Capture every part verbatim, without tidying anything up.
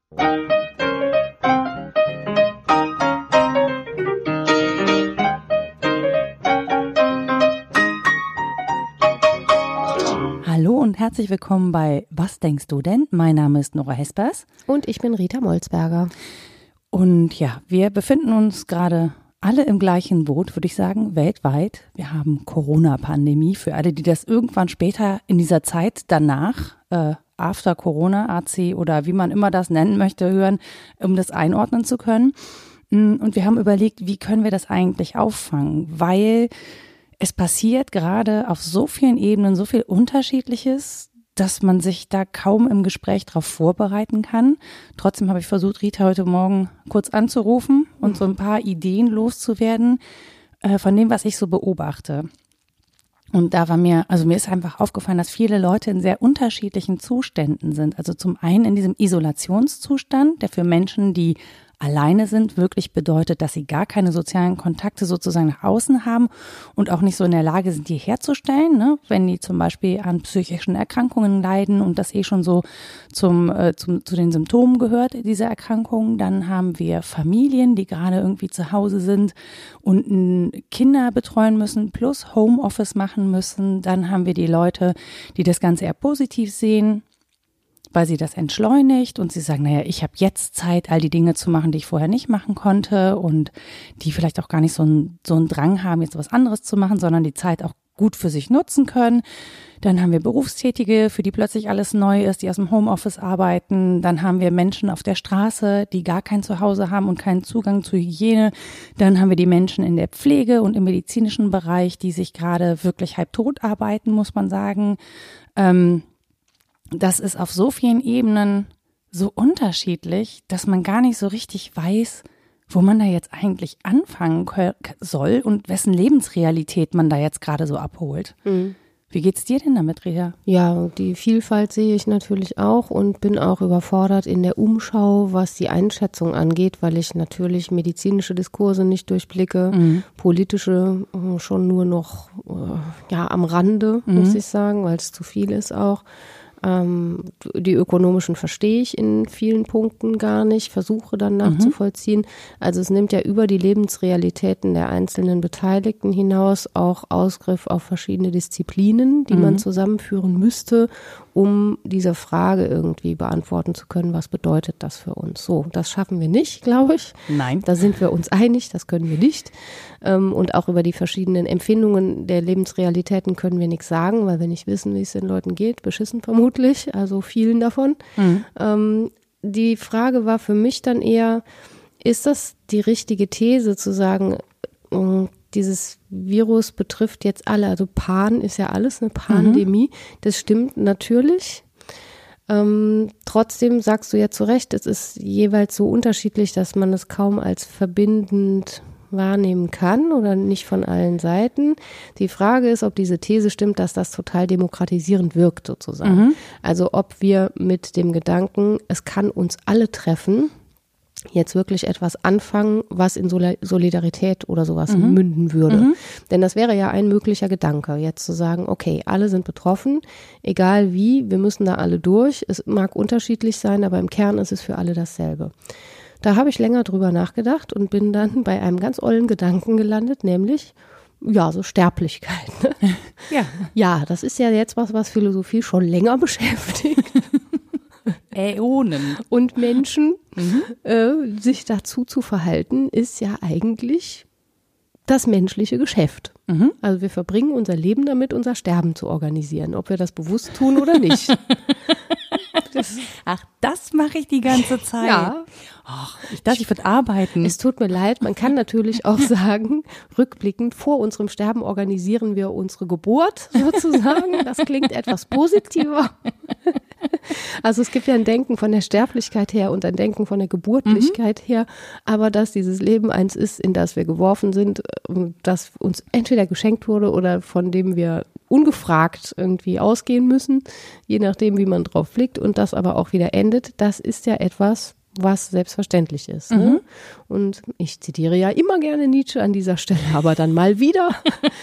Hallo und herzlich willkommen bei Was denkst du denn? Mein Name ist Nora Hespers. Und ich bin Rita Molzberger. Und ja, wir befinden uns gerade alle im gleichen Boot, würde ich sagen, weltweit. Wir haben Corona-Pandemie für alle, die das irgendwann später in dieser Zeit danach, äh, after Corona, A C oder wie man immer das nennen möchte, hören, um das einordnen zu können. Und wir haben überlegt, wie können wir das eigentlich auffangen, weil es passiert gerade auf so vielen Ebenen so viel Unterschiedliches, dass man sich da kaum im Gespräch darauf vorbereiten kann. Trotzdem habe ich versucht, Rita heute Morgen kurz anzurufen und so ein paar Ideen loszuwerden äh, von dem, was ich so beobachte. Und da war mir, also mir ist einfach aufgefallen, dass viele Leute in sehr unterschiedlichen Zuständen sind. Also zum einen in diesem Isolationszustand, der für Menschen, die alleine sind, wirklich bedeutet, dass sie gar keine sozialen Kontakte sozusagen nach außen haben und auch nicht so in der Lage sind, die herzustellen, ne? Wenn die zum Beispiel an psychischen Erkrankungen leiden und das eh schon so zum, äh, zum, zu den Symptomen gehört, diese Erkrankungen. Dann haben wir Familien, die gerade irgendwie zu Hause sind und n, Kinder betreuen müssen, plus Homeoffice machen müssen. Dann haben wir die Leute, die das Ganze eher positiv sehen, weil sie das entschleunigt und sie sagen, naja, ich habe jetzt Zeit, all die Dinge zu machen, die ich vorher nicht machen konnte und die vielleicht auch gar nicht so einen so einen Drang haben, jetzt was anderes zu machen, sondern die Zeit auch gut für sich nutzen können. Dann haben wir Berufstätige, für die plötzlich alles neu ist, die aus dem Homeoffice arbeiten. Dann haben wir Menschen auf der Straße, die gar kein Zuhause haben und keinen Zugang zu Hygiene. Dann haben wir die Menschen in der Pflege und im medizinischen Bereich, die sich gerade wirklich halbtot arbeiten, muss man sagen. Ähm, Das ist auf so vielen Ebenen so unterschiedlich, dass man gar nicht so richtig weiß, wo man da jetzt eigentlich anfangen soll und wessen Lebensrealität man da jetzt gerade so abholt. Mhm. Wie geht's dir denn damit, Rita? Ja, die Vielfalt sehe ich natürlich auch und bin auch überfordert in der Umschau, was die Einschätzung angeht, weil ich natürlich medizinische Diskurse nicht durchblicke, mhm. politische schon nur noch ja am Rande, mhm. muss ich sagen, weil es zu viel ist auch. Ähm, die ökonomischen verstehe ich in vielen Punkten gar nicht, versuche dann nachzuvollziehen. Mhm. Also es nimmt ja über die Lebensrealitäten der einzelnen Beteiligten hinaus auch Ausgriff auf verschiedene Disziplinen, die mhm. man zusammenführen müsste, um diese Frage irgendwie beantworten zu können, was bedeutet das für uns? So, das schaffen wir nicht, glaube ich. Nein. Da sind wir uns einig, das können wir nicht. Ähm, und auch über die verschiedenen Empfindungen der Lebensrealitäten können wir nichts sagen, weil wir nicht wissen, wie es den Leuten geht, beschissen vermutlich, also vielen davon. Mhm. Ähm, die Frage war für mich dann eher, ist das die richtige These zu sagen, äh, dieses Virus betrifft jetzt alle, also Pan ist ja alles eine Pandemie, mhm. das stimmt natürlich. Ähm, trotzdem sagst du ja zu Recht, es ist jeweils so unterschiedlich, dass man es kaum als verbindend wahrnehmen kann oder nicht von allen Seiten. Die Frage ist, ob diese These stimmt, dass das total demokratisierend wirkt sozusagen. Mhm. Also ob wir mit dem Gedanken, es kann uns alle treffen, jetzt wirklich etwas anfangen, was in Solidarität oder sowas mhm. münden würde. Mhm. Denn das wäre ja ein möglicher Gedanke, jetzt zu sagen, okay, alle sind betroffen, egal wie, wir müssen da alle durch. Es mag unterschiedlich sein, aber im Kern ist es für alle dasselbe. Da habe ich länger drüber nachgedacht und bin dann bei einem ganz ollen Gedanken gelandet, nämlich, ja, so Sterblichkeit. Ne? Ja. Ja, das ist ja jetzt was, was Philosophie schon länger beschäftigt. Äonen. Und Menschen, mhm. äh, sich dazu zu verhalten, ist ja eigentlich das menschliche Geschäft. Mhm. Also wir verbringen unser Leben damit, unser Sterben zu organisieren, ob wir das bewusst tun oder nicht. Das, ach, das mache ich die ganze Zeit. Ja. Ach, ich dachte, ich würde arbeiten. Es tut mir leid, man kann natürlich auch sagen, rückblickend, vor unserem Sterben organisieren wir unsere Geburt sozusagen. Das klingt etwas positiver. Also es gibt ja ein Denken von der Sterblichkeit her und ein Denken von der Geburtlichkeit mhm. her, aber dass dieses Leben eins ist, in das wir geworfen sind, das uns entweder geschenkt wurde oder von dem wir ungefragt irgendwie ausgehen müssen, je nachdem, wie man drauf blickt, und das aber auch wieder endet, das ist ja etwas, was selbstverständlich ist. Mhm. Ne? Und ich zitiere ja immer gerne Nietzsche an dieser Stelle, aber dann mal wieder.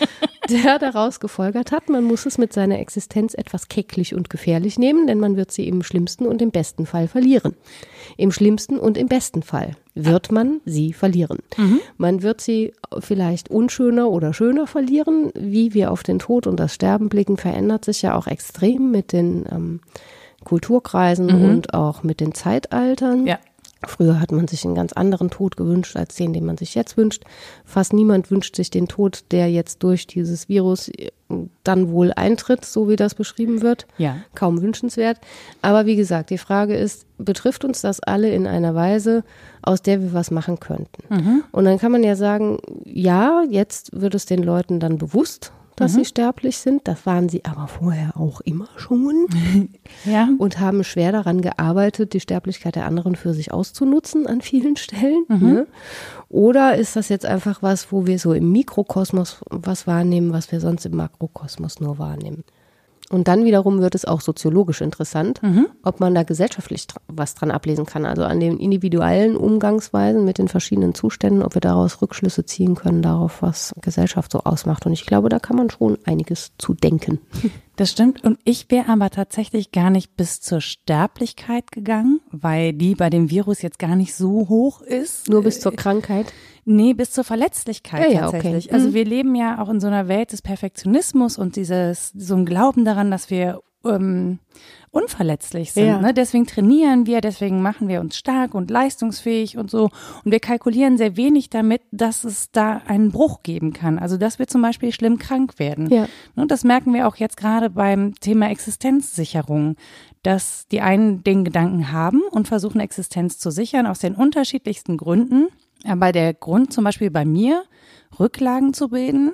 der daraus gefolgert hat, man muss es mit seiner Existenz etwas kecklich und gefährlich nehmen, denn man wird sie im schlimmsten und im besten Fall verlieren. Im schlimmsten und im besten Fall wird man sie verlieren. Mhm. Man wird sie vielleicht unschöner oder schöner verlieren. Wie wir auf den Tod und das Sterben blicken, verändert sich ja auch extrem mit den ähm, Kulturkreisen mhm. und auch mit den Zeitaltern. Ja. Früher hat man sich einen ganz anderen Tod gewünscht, als den, den man sich jetzt wünscht. Fast niemand wünscht sich den Tod, der jetzt durch dieses Virus dann wohl eintritt, so wie das beschrieben wird. Ja. Kaum wünschenswert. Aber wie gesagt, die Frage ist, betrifft uns das alle in einer Weise, aus der wir was machen könnten? Mhm. Und dann kann man ja sagen, ja, jetzt wird es den Leuten dann bewusst, dass mhm. sie sterblich sind. Das waren sie aber vorher auch immer schon. Ja. Und haben schwer daran gearbeitet, die Sterblichkeit der anderen für sich auszunutzen an vielen Stellen. Mhm. Ne? Oder ist das jetzt einfach was, wo wir so im Mikrokosmos was wahrnehmen, was wir sonst im Makrokosmos nur wahrnehmen? Und dann wiederum wird es auch soziologisch interessant, mhm. ob man da gesellschaftlich was dran ablesen kann. Also an den individuellen Umgangsweisen mit den verschiedenen Zuständen, ob wir daraus Rückschlüsse ziehen können darauf, was Gesellschaft so ausmacht. Und ich glaube, da kann man schon einiges zu denken. Das stimmt. Und ich wäre aber tatsächlich gar nicht bis zur Sterblichkeit gegangen, weil die bei dem Virus jetzt gar nicht so hoch ist. Nur bis zur Krankheit? Nee, bis zur Verletzlichkeit ja, tatsächlich. Ja, okay. Also mhm. wir leben ja auch in so einer Welt des Perfektionismus und dieses so ein Glauben daran, dass wir ähm, unverletzlich sind. Ja. Ne? Deswegen trainieren wir, deswegen machen wir uns stark und leistungsfähig und so. Und wir kalkulieren sehr wenig damit, dass es da einen Bruch geben kann. Also dass wir zum Beispiel schlimm krank werden. Ja. Und das merken wir auch jetzt gerade beim Thema Existenzsicherung, dass die einen den Gedanken haben und versuchen, Existenz zu sichern aus den unterschiedlichsten Gründen. Aber der Grund zum Beispiel bei mir, Rücklagen zu bilden,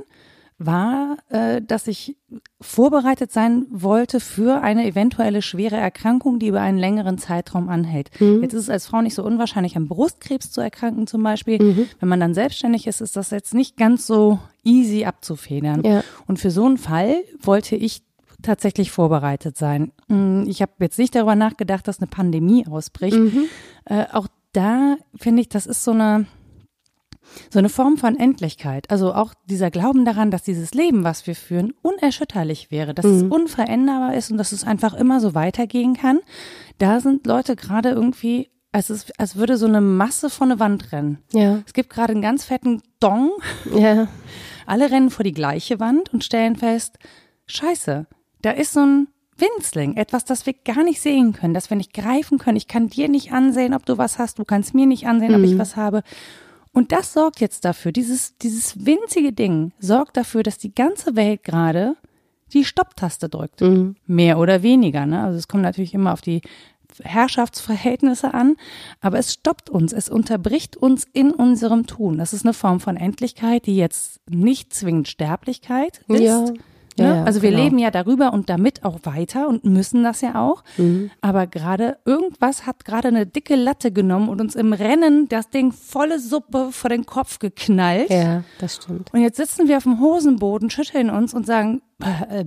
war, äh, dass ich vorbereitet sein wollte für eine eventuelle schwere Erkrankung, die über einen längeren Zeitraum anhält. Mhm. Jetzt ist es als Frau nicht so unwahrscheinlich, an Brustkrebs zu erkranken zum Beispiel. Mhm. Wenn man dann selbstständig ist, ist das jetzt nicht ganz so easy abzufedern. Ja. Und für so einen Fall wollte ich tatsächlich vorbereitet sein. Ich habe jetzt nicht darüber nachgedacht, dass eine Pandemie ausbricht. Mhm. Äh, auch da finde ich, das ist so eine So eine Form von Endlichkeit, also auch dieser Glauben daran, dass dieses Leben, was wir führen, unerschütterlich wäre, dass mhm. es unveränderbar ist und dass es einfach immer so weitergehen kann. Da sind Leute gerade irgendwie, als, es, als würde so eine Masse vor eine Wand rennen. Ja. Es gibt gerade einen ganz fetten Dong. Ja. Alle rennen vor die gleiche Wand und stellen fest, scheiße, da ist so ein Winzling, etwas, das wir gar nicht sehen können, das wir nicht greifen können. Ich kann dir nicht ansehen, ob du was hast, du kannst mir nicht ansehen, mhm. ob ich was habe. Und das sorgt jetzt dafür, dieses, dieses winzige Ding sorgt dafür, dass die ganze Welt gerade die Stopptaste drückt. Mhm. Mehr oder weniger, ne? Also es kommt natürlich immer auf die Herrschaftsverhältnisse an, aber es stoppt uns, es unterbricht uns in unserem Tun. Das ist eine Form von Endlichkeit, die jetzt nicht zwingend Sterblichkeit ist. Ja. Ja, ja, also wir genau. leben ja darüber und damit auch weiter und müssen das ja auch. Mhm. Aber gerade irgendwas hat gerade eine dicke Latte genommen und uns im Rennen das Ding volle Suppe vor den Kopf geknallt. Ja, das stimmt. Und jetzt sitzen wir auf dem Hosenboden, schütteln uns und sagen, äh,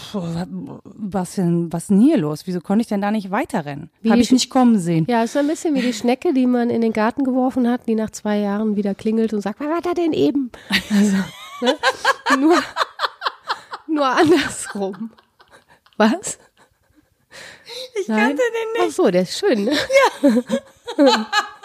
was denn, was denn hier los? Wieso konnte ich denn da nicht weiterrennen? Habe ich nicht kommen sehen. Ja, ist so ein bisschen wie die Schnecke, die man in den Garten geworfen hat, die nach zwei Jahren wieder klingelt und sagt, was war da denn eben? Also, ne? Nur... Nur andersrum. Was? Ich Nein? kannte den nicht. Ach so, der ist schön, ne? Ja.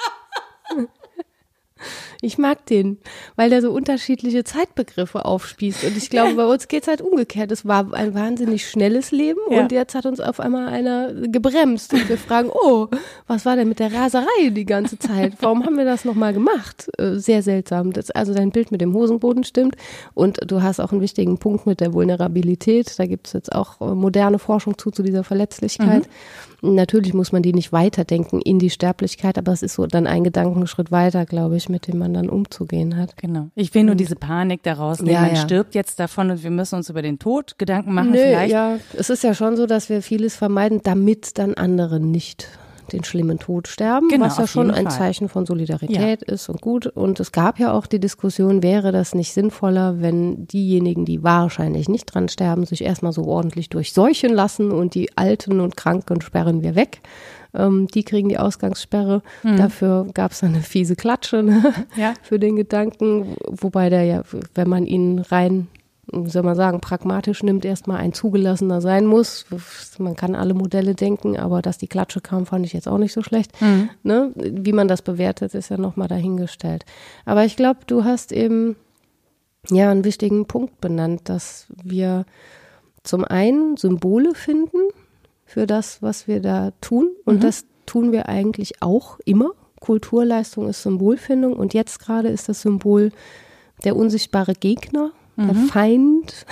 Ich mag den, weil der so unterschiedliche Zeitbegriffe aufspießt. Und ich glaube, bei uns geht es halt umgekehrt. Es war ein wahnsinnig schnelles Leben ja. und jetzt hat uns auf einmal einer gebremst. Und wir fragen, oh, was war denn mit der Raserei die ganze Zeit? Warum haben wir das nochmal gemacht? Sehr seltsam. Das, also dein Bild mit dem Hosenboden stimmt. Und du hast auch einen wichtigen Punkt mit der Vulnerabilität. Da gibt es jetzt auch moderne Forschung zu, zu dieser Verletzlichkeit. Mhm. Natürlich muss man die nicht weiterdenken in die Sterblichkeit, aber es ist so dann ein Gedankenschritt weiter, glaube ich, mit dem man dann umzugehen hat. Genau. Ich will nur diese Panik daraus nehmen. Ja, man ja. stirbt jetzt davon und wir müssen uns über den Tod Gedanken machen. Nö, vielleicht. Ja, es ist ja schon so, dass wir vieles vermeiden, damit dann andere nicht den schlimmen Tod sterben, genau, was ja schon ein Fall. Zeichen von Solidarität ja. ist und gut. Und es gab ja auch die Diskussion, wäre das nicht sinnvoller, wenn diejenigen, die wahrscheinlich nicht dran sterben, sich erstmal so ordentlich durchseuchen lassen und die Alten und Kranken sperren wir weg. Ähm, die kriegen die Ausgangssperre. Mhm. Dafür gab es eine fiese Klatsche ne? ja. für den Gedanken, wobei der ja, wenn man ihn rein wie soll man sagen, pragmatisch nimmt, erstmal ein zugelassener sein muss. Man kann alle Modelle denken, aber dass die Klatsche kam, fand ich jetzt auch nicht so schlecht. Mhm. Ne? Wie man das bewertet, ist ja nochmal dahingestellt. Aber ich glaube, du hast eben ja einen wichtigen Punkt benannt, dass wir zum einen Symbole finden für das, was wir da tun. Und mhm. das tun wir eigentlich auch immer. Kulturleistung ist Symbolfindung. Und jetzt gerade ist das Symbol der unsichtbare Gegner, mhm. der Feind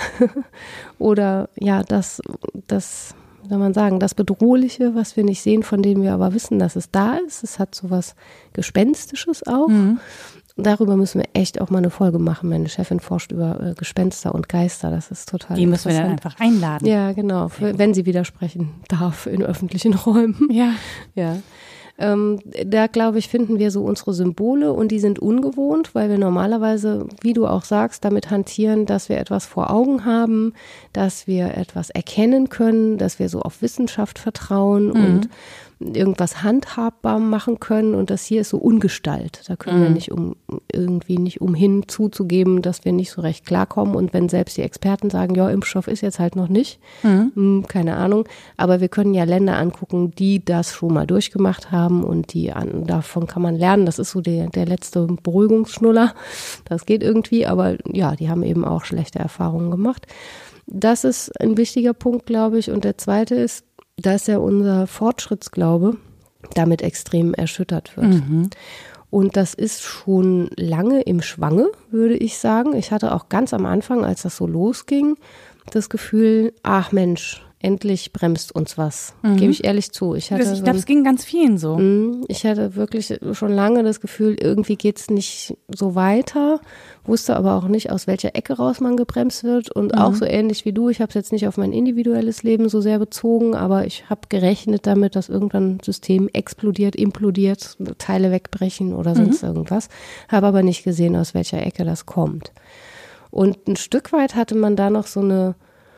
oder ja, das, das, wie soll man sagen, das Bedrohliche, was wir nicht sehen, von dem wir aber wissen, dass es da ist. Es hat so was Gespenstisches auch. Mhm. Darüber müssen wir echt auch mal eine Folge machen. Meine Chefin forscht über äh, Gespenster und Geister. Das ist total Die müssen wir dann einfach einladen. Ja, genau. Für, wenn sie widersprechen darf in öffentlichen Räumen. Ja. Ja. Ähm, da, glaube ich, finden wir so unsere Symbole und die sind ungewohnt, weil wir normalerweise, wie du auch sagst, damit hantieren, dass wir etwas vor Augen haben, dass wir etwas erkennen können, dass wir so auf Wissenschaft vertrauen mhm. und irgendwas handhabbar machen können und das hier ist so Ungestalt. Da können mhm. wir nicht um irgendwie nicht umhin zuzugeben, dass wir nicht so recht klarkommen und wenn selbst die Experten sagen, ja, Impfstoff ist jetzt halt noch nicht, mhm. hm, keine Ahnung, aber wir können ja Länder angucken, die das schon mal durchgemacht haben und die an, davon kann man lernen. Das ist so der, der letzte Beruhigungsschnuller. Das geht irgendwie, aber ja, die haben eben auch schlechte Erfahrungen gemacht. Das ist ein wichtiger Punkt, glaube ich. Und der zweite ist, dass ja unser Fortschrittsglaube damit extrem erschüttert wird. Mhm. Und das ist schon lange im Schwange, würde ich sagen. Ich hatte auch ganz am Anfang, als das so losging, das Gefühl, ach Mensch, endlich bremst uns was. Mhm. Gebe ich ehrlich zu. Ich, hatte ich glaube, es ging ganz vielen so. Ich hatte wirklich schon lange das Gefühl, irgendwie geht es nicht so weiter, wusste aber auch nicht, aus welcher Ecke raus man gebremst wird und mhm. auch so ähnlich wie du. Ich habe es jetzt nicht auf mein individuelles Leben so sehr bezogen, aber ich habe gerechnet damit, dass irgendwann ein System explodiert, implodiert, Teile wegbrechen oder sonst mhm. irgendwas. Habe aber nicht gesehen, aus welcher Ecke das kommt. Und ein Stück weit hatte man da noch so eine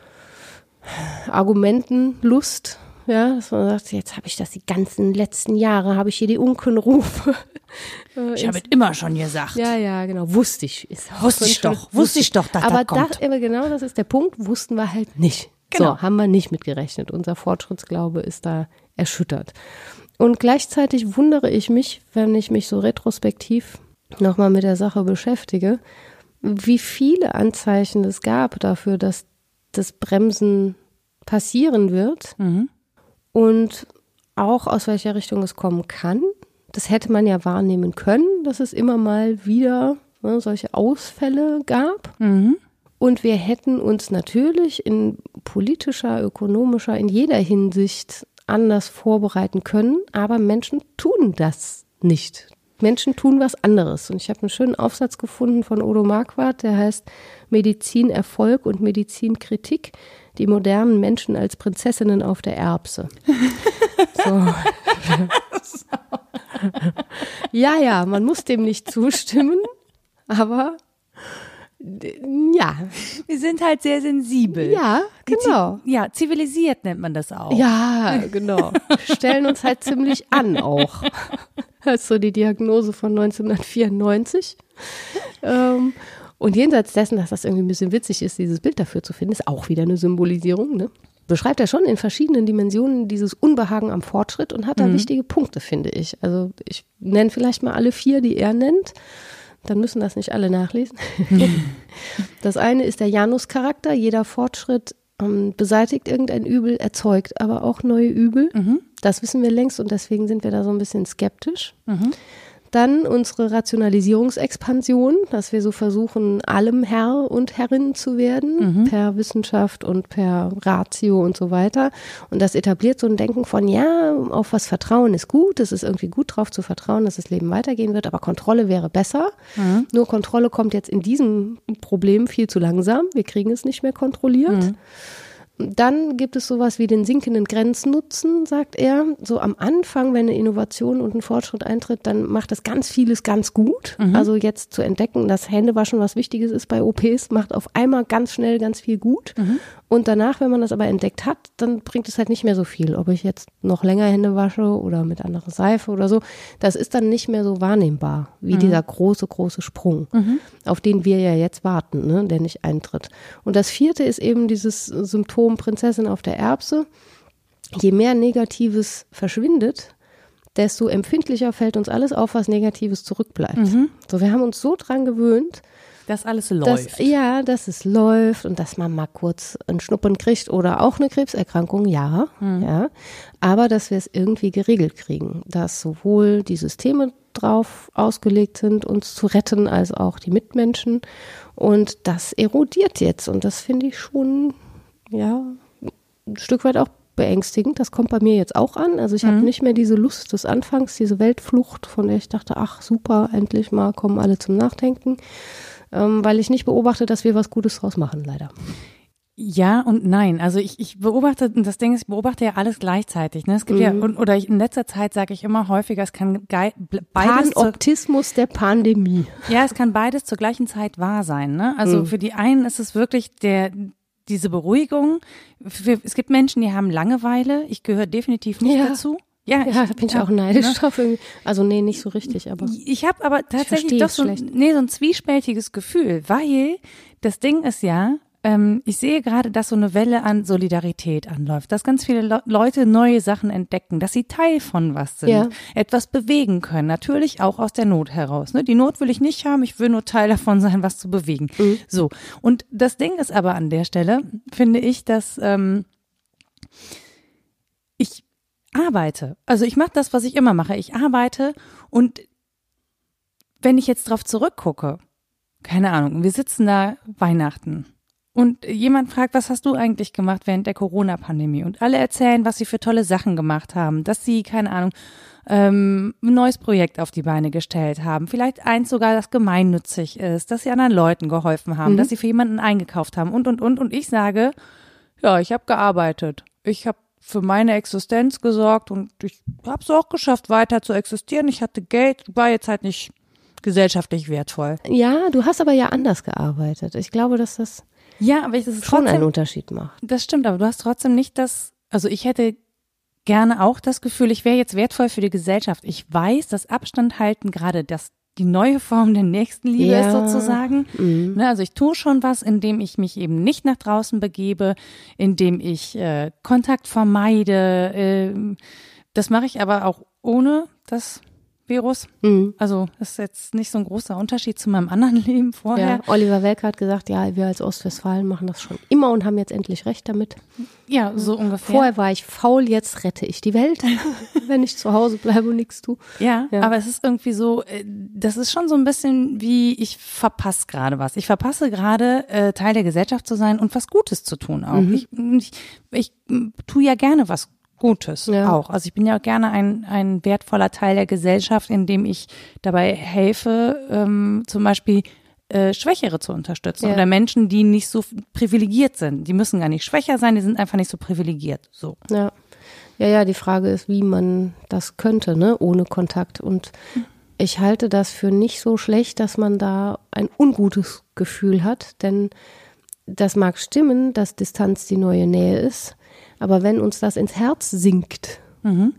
Argumentenlust, ja, dass man sagt, jetzt habe ich das die ganzen letzten Jahre, habe ich hier die Unkenrufe. Ich habe es immer schon gesagt. Ja, ja, genau, wusste ich. Ist wusste ich doch, wusste ich doch, dass aber das kommt. Aber genau, das ist der Punkt, wussten wir halt nicht. Genau. So, haben wir nicht mitgerechnet. Unser Fortschrittsglaube ist da erschüttert. Und gleichzeitig wundere ich mich, wenn ich mich so retrospektiv nochmal mit der Sache beschäftige, wie viele Anzeichen es gab dafür, dass das Bremsen passieren wird mhm. und auch aus welcher Richtung es kommen kann. Das hätte man ja wahrnehmen können, dass es immer mal wieder ne, solche Ausfälle gab. Mhm. Und wir hätten uns natürlich in politischer, ökonomischer, in jeder Hinsicht anders vorbereiten können, aber Menschen tun das nicht. Menschen tun was anderes. Und ich habe einen schönen Aufsatz gefunden von Odo Marquardt, der heißt Medizinerfolg und Medizinkritik, die modernen Menschen als Prinzessinnen auf der Erbse. So. Ja, ja, man muss dem nicht zustimmen, aber ja. Wir sind halt sehr sensibel. Ja, genau. Ja, zivilisiert nennt man das auch. Ja, genau. Stellen uns halt ziemlich an auch. Das ist so die Diagnose von neunzehnhundertvierundneunzig. Ähm, und jenseits dessen, dass das irgendwie ein bisschen witzig ist, dieses Bild dafür zu finden, ist auch wieder eine Symbolisierung, ne? Beschreibt er schon in verschiedenen Dimensionen dieses Unbehagen am Fortschritt und hat da mhm. wichtige Punkte, finde ich. Also ich nenne vielleicht mal alle vier, die er nennt. Dann müssen das nicht alle nachlesen. Mhm. Das eine ist der Janus-Charakter. Jeder Fortschritt ähm, beseitigt irgendein Übel, erzeugt aber auch neue Übel. Mhm. Das wissen wir längst und deswegen sind wir da so ein bisschen skeptisch. Mhm. Dann unsere Rationalisierungsexpansion, dass wir so versuchen, allem Herr und Herrin zu werden, mhm. per Wissenschaft und per Ratio und so weiter. Und das etabliert so ein Denken von, ja, auf was Vertrauen ist gut, es ist irgendwie gut drauf zu vertrauen, dass das Leben weitergehen wird, aber Kontrolle wäre besser. Mhm. Nur Kontrolle kommt jetzt in diesem Problem viel zu langsam, wir kriegen es nicht mehr kontrolliert. Mhm. Dann gibt es sowas wie den sinkenden Grenznutzen, sagt er. So am Anfang, wenn eine Innovation und ein Fortschritt eintritt, dann macht das ganz vieles ganz gut. Mhm. Also jetzt zu entdecken, dass Händewaschen was Wichtiges ist bei O Ps, macht auf einmal ganz schnell ganz viel gut. Mhm. Und danach, wenn man das aber entdeckt hat, dann bringt es halt nicht mehr so viel. Ob ich jetzt noch länger Hände wasche oder mit anderer Seife oder so, das ist dann nicht mehr so wahrnehmbar wie mhm. dieser große, große Sprung, mhm. auf den wir ja jetzt warten, ne, der nicht eintritt. Und das vierte ist eben dieses Symptom Prinzessin auf der Erbse. Je mehr Negatives verschwindet, desto empfindlicher fällt uns alles auf, was Negatives zurückbleibt. Mhm. So, wir haben uns so dran gewöhnt, dass alles läuft. Dass, ja, dass es läuft und dass man mal kurz einen Schnuppen kriegt oder auch eine Krebserkrankung, ja, mhm. ja. Aber dass wir es irgendwie geregelt kriegen, dass sowohl die Systeme drauf ausgelegt sind, uns zu retten, als auch die Mitmenschen. Und das erodiert jetzt und das finde ich schon, ja, ein Stück weit auch beängstigend. Das kommt bei mir jetzt auch an. Also ich mhm. habe nicht mehr diese Lust des Anfangs, diese Weltflucht, von der ich dachte, ach super, endlich mal kommen alle zum Nachdenken. Weil ich nicht beobachte, dass wir was Gutes draus machen, leider. Ja und nein. Also ich, ich beobachte, das Ding ist, ich beobachte ja alles gleichzeitig. Ne? Es gibt mhm. ja, oder ich, in letzter Zeit sage ich immer häufiger, es kann ge- beides. Panoptismus zur, der Pandemie. Ja, es kann beides zur gleichen Zeit wahr sein. Ne? Also mhm. für die einen ist es wirklich der diese Beruhigung. Für, es gibt Menschen, die haben Langeweile. Ich gehöre definitiv nicht ja. dazu. Ja, ja, ich, da bin ich auch neidisch ne? drauf. Also nee, nicht so richtig, aber ich habe aber tatsächlich doch so ein, nee, so ein zwiespältiges Gefühl, weil das Ding ist ja, ähm, ich sehe gerade, dass so eine Welle an Solidarität anläuft, dass ganz viele Le- Leute neue Sachen entdecken, dass sie Teil von was sind, ja. etwas bewegen können, natürlich auch aus der Not heraus. Ne? Die Not will ich nicht haben, ich will nur Teil davon sein, was zu bewegen. Mhm. So, und das Ding ist aber an der Stelle, finde ich, dass ähm, ich arbeite. Also ich mache das, was ich immer mache. Ich arbeite und wenn ich jetzt drauf zurückgucke, keine Ahnung, wir sitzen da Weihnachten und jemand fragt, was hast du eigentlich gemacht während der Corona-Pandemie? Und alle erzählen, was sie für tolle Sachen gemacht haben, dass sie, keine Ahnung, ähm, ein neues Projekt auf die Beine gestellt haben, vielleicht eins sogar, das gemeinnützig ist, dass sie anderen Leuten geholfen haben, mhm. dass sie für jemanden eingekauft haben und, und, und. Und ich sage, ja, ich habe gearbeitet. Ich habe für meine Existenz gesorgt und ich habe es auch geschafft, weiter zu existieren. Ich hatte Geld, war jetzt halt nicht gesellschaftlich wertvoll. Ja, du hast aber ja anders gearbeitet. Ich glaube, dass das, ja, aber ich, das ist schon trotzdem, einen Unterschied macht. Das stimmt, aber du hast trotzdem nicht das, also ich hätte gerne auch das Gefühl, ich wäre jetzt wertvoll für die Gesellschaft. Ich weiß, dass Abstand halten gerade das die neue Form der Nächstenliebe ja. ist sozusagen. Mhm. Ne, also ich tue schon was, indem ich mich eben nicht nach draußen begebe, indem ich äh, Kontakt vermeide. Äh, das mache ich aber auch ohne das Virus. Mhm. Also das ist jetzt nicht so ein großer Unterschied zu meinem anderen Leben vorher. Ja, Oliver Welke hat gesagt, ja, wir als Ostwestfalen machen das schon immer und haben jetzt endlich recht damit. Ja, so ungefähr. Vorher war ich faul, jetzt rette ich die Welt, wenn ich zu Hause bleibe und nichts tue. Ja, ja, aber es ist irgendwie so, das ist schon so ein bisschen wie, ich verpasse gerade was. Ich verpasse gerade, äh, Teil der Gesellschaft zu sein und was Gutes zu tun auch. Mhm. Ich, ich, ich tue ja gerne was Gutes ja. auch. Also ich bin ja auch gerne ein, ein wertvoller Teil der Gesellschaft, indem ich dabei helfe, ähm, zum Beispiel äh, Schwächere zu unterstützen ja. oder Menschen, die nicht so privilegiert sind. Die müssen gar nicht schwächer sein, die sind einfach nicht so privilegiert. So. Ja, ja, ja. Die Frage ist, wie man das könnte, ne, ohne Kontakt. Und ich halte das für nicht so schlecht, dass man da ein ungutes Gefühl hat, denn das mag stimmen, dass Distanz die neue Nähe ist. Aber wenn uns das ins Herz sinkt, mhm.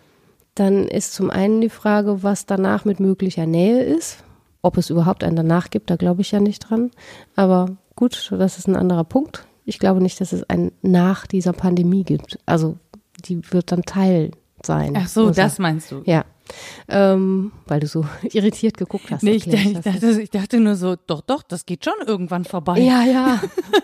dann ist zum einen die Frage, was danach mit möglicher Nähe ist. Ob es überhaupt einen danach gibt, da glaube ich ja nicht dran. Aber gut, das ist ein anderer Punkt. Ich glaube nicht, dass es ein nach dieser Pandemie gibt. Also die wird dann Teil sein. Ach so, das meinst du? Ja. Ähm, weil du so irritiert geguckt hast. Nee, ich, ich, dachte, ich dachte nur so, doch, doch, das geht schon irgendwann vorbei. Ja, ja.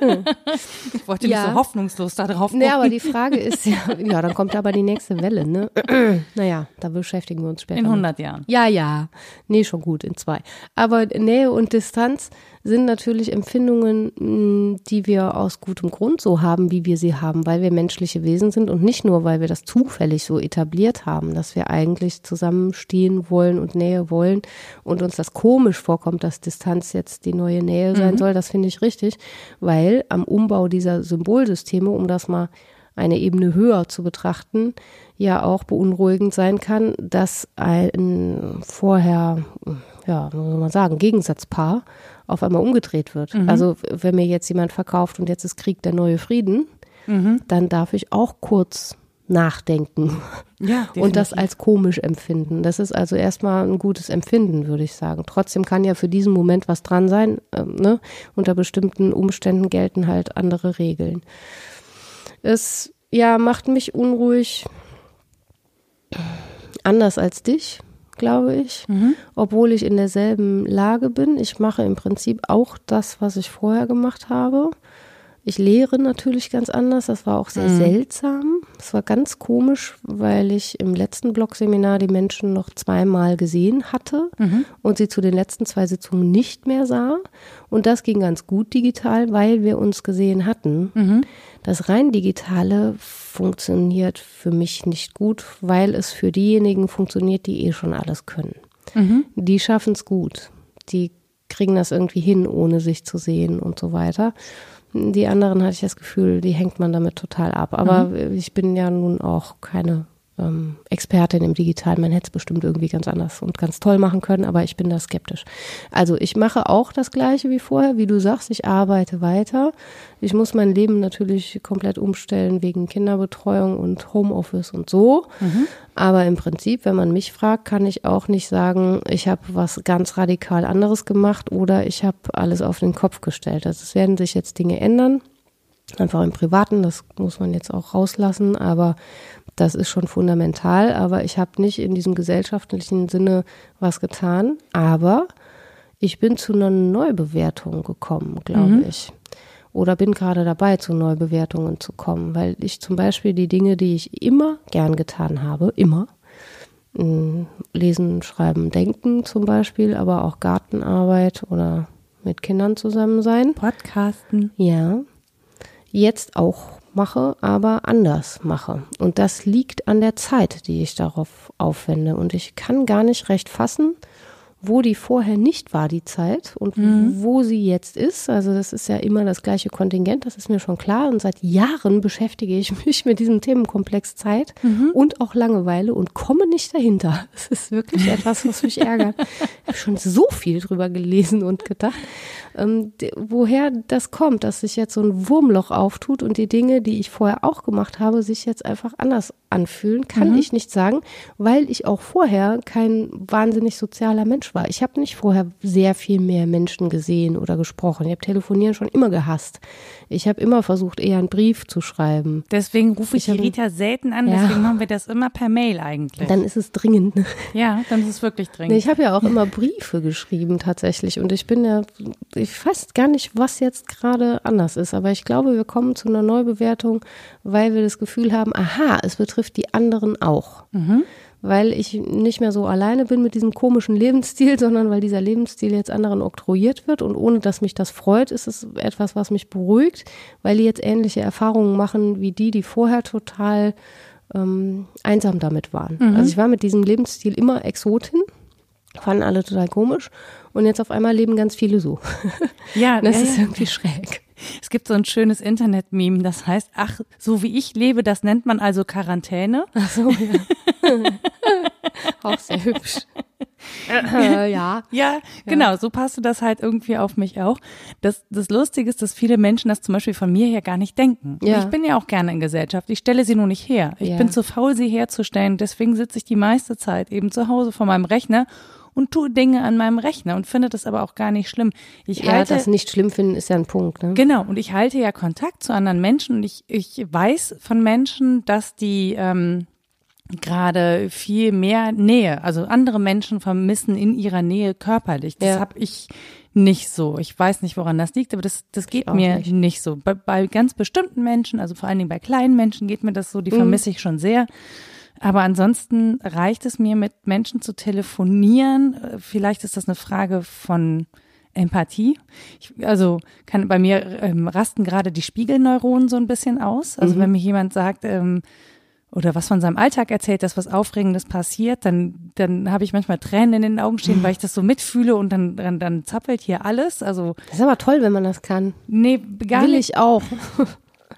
Ich wollte ja. nicht so hoffnungslos da drauf gucken. Nee, aber die Frage ist ja, ja, dann kommt aber die nächste Welle, ne? Naja, da beschäftigen wir uns später. In hundert Jahren. Ja, ja. Nee, schon gut, in zwei. Aber Nähe und Distanz sind natürlich Empfindungen, die wir aus gutem Grund so haben, wie wir sie haben, weil wir menschliche Wesen sind und nicht nur, weil wir das zufällig so etabliert haben, dass wir eigentlich zusammenstehen wollen und Nähe wollen und uns das komisch vorkommt, dass Distanz jetzt die neue Nähe sein mhm. soll. Das finde ich richtig, weil am Umbau dieser Symbolsysteme, um das mal eine Ebene höher zu betrachten, ja auch beunruhigend sein kann, dass ein vorher ja, muss man sagen, Gegensatzpaar auf einmal umgedreht wird. Mhm. Also wenn mir jetzt jemand verkauft und jetzt ist Krieg der neue Frieden, mhm. dann darf ich auch kurz nachdenken ja, und das als komisch empfinden. Das ist also erstmal ein gutes Empfinden, würde ich sagen. Trotzdem kann ja für diesen Moment was dran sein. Äh, ne? Unter bestimmten Umständen gelten halt andere Regeln. Es ja, macht mich unruhig, anders als dich, glaube ich, mhm. obwohl ich in derselben Lage bin. Ich mache im Prinzip auch das, was ich vorher gemacht habe. Ich lehre natürlich ganz anders, das war auch sehr mhm. seltsam. Es war ganz komisch, weil ich im letzten Blogseminar die Menschen noch zweimal gesehen hatte mhm. und sie zu den letzten zwei Sitzungen nicht mehr sah. Und das ging ganz gut digital, weil wir uns gesehen hatten. Mhm. Das rein Digitale funktioniert für mich nicht gut, weil es für diejenigen funktioniert, die eh schon alles können. Mhm. Die schaffen es gut. Die kriegen das irgendwie hin, ohne sich zu sehen und so weiter. Die anderen hatte ich das Gefühl, die hängt man damit total ab. Aber mhm. ich bin ja nun auch keine ähm, Expertin im Digitalen. Man hätte es bestimmt irgendwie ganz anders und ganz toll machen können, aber ich bin da skeptisch. Also ich mache auch das Gleiche wie vorher, wie du sagst, ich arbeite weiter. Ich muss mein Leben natürlich komplett umstellen wegen Kinderbetreuung und Homeoffice und so. Mhm. Aber im Prinzip, wenn man mich fragt, kann ich auch nicht sagen, ich habe was ganz radikal anderes gemacht oder ich habe alles auf den Kopf gestellt. Also es werden sich jetzt Dinge ändern, einfach im Privaten, das muss man jetzt auch rauslassen, aber das ist schon fundamental. Aber ich habe nicht in diesem gesellschaftlichen Sinne was getan, aber ich bin zu einer Neubewertung gekommen, glaube mhm. ich. Oder bin gerade dabei, zu Neubewertungen zu kommen, weil ich zum Beispiel die Dinge, die ich immer gern getan habe, immer, lesen, schreiben, denken zum Beispiel, aber auch Gartenarbeit oder mit Kindern zusammen sein. Podcasten. Ja, jetzt auch mache, aber anders mache. Und das liegt an der Zeit, die ich darauf aufwende. Und ich kann gar nicht recht fassen, wo die vorher nicht war, die Zeit, und mhm. wo sie jetzt ist. Also das ist ja immer das gleiche Kontingent, das ist mir schon klar. Und seit Jahren beschäftige ich mich mit diesem Themenkomplex Zeit mhm. und auch Langeweile und komme nicht dahinter. Das ist wirklich etwas, was mich ärgert. Ich habe schon so viel drüber gelesen und gedacht, ähm, d- woher das kommt, dass sich jetzt so ein Wurmloch auftut und die Dinge, die ich vorher auch gemacht habe, sich jetzt einfach anders anfühlen, kann mhm. ich nicht sagen, weil ich auch vorher kein wahnsinnig sozialer Mensch war. Ich habe nicht vorher sehr viel mehr Menschen gesehen oder gesprochen. Ich habe Telefonieren schon immer gehasst. Ich habe immer versucht, eher einen Brief zu schreiben. Deswegen rufe ich, ich die Rita selten an, ja. deswegen machen wir das immer per Mail eigentlich. Dann ist es dringend. Ja, dann ist es wirklich dringend. Ich habe ja auch immer Briefe geschrieben tatsächlich und ich bin ja, ich weiß gar nicht, was jetzt gerade anders ist, aber ich glaube, wir kommen zu einer Neubewertung, weil wir das Gefühl haben, aha, es betrifft die anderen auch. Mhm. Weil ich nicht mehr so alleine bin mit diesem komischen Lebensstil, sondern weil dieser Lebensstil jetzt anderen oktroyiert wird und ohne, dass mich das freut, ist es etwas, was mich beruhigt, weil die jetzt ähnliche Erfahrungen machen wie die, die vorher total ähm, einsam damit waren. Mhm. Also ich war mit diesem Lebensstil immer Exotin, fanden alle total komisch und jetzt auf einmal leben ganz viele so. Ja, das ja, ist ja. irgendwie schräg. Es gibt so ein schönes Internet-Meme, das heißt, ach, so wie ich lebe, das nennt man also Quarantäne. Ach so, ja. Auch sehr hübsch. Äh, ja. Ja, genau, so passte das halt irgendwie auf mich auch. Das, das Lustige ist, dass viele Menschen das zum Beispiel von mir her gar nicht denken. Ja. Ich bin ja auch gerne in Gesellschaft, ich stelle sie nur nicht her. Ich Ja. bin zu faul, sie herzustellen, deswegen sitze ich die meiste Zeit eben zu Hause vor meinem Rechner und tue Dinge an meinem Rechner und finde das aber auch gar nicht schlimm. Ich Ja, halte, das nicht schlimm finden ist ja ein Punkt, ne? Genau, und ich halte ja Kontakt zu anderen Menschen und ich, ich weiß von Menschen, dass die ähm, gerade viel mehr Nähe, also andere Menschen vermissen in ihrer Nähe körperlich. Das Ja. habe ich nicht so. Ich weiß nicht, woran das liegt, aber das, das geht auch mir nicht. nicht, so. Bei, bei ganz bestimmten Menschen, also vor allen Dingen bei kleinen Menschen geht mir das so, die vermisse ich schon sehr. Aber ansonsten reicht es mir, mit Menschen zu telefonieren. Vielleicht ist das eine Frage von Empathie. Ich, also kann bei mir ähm, rasten gerade die Spiegelneuronen so ein bisschen aus. Also Mhm. wenn mir jemand sagt, ähm, oder was von seinem Alltag erzählt, dass was Aufregendes passiert, dann, dann habe ich manchmal Tränen in den Augen stehen, weil ich das so mitfühle und dann, dann, dann zappelt hier alles. Also Das ist aber toll, wenn man das kann. nee, gar Will nicht. ich auch.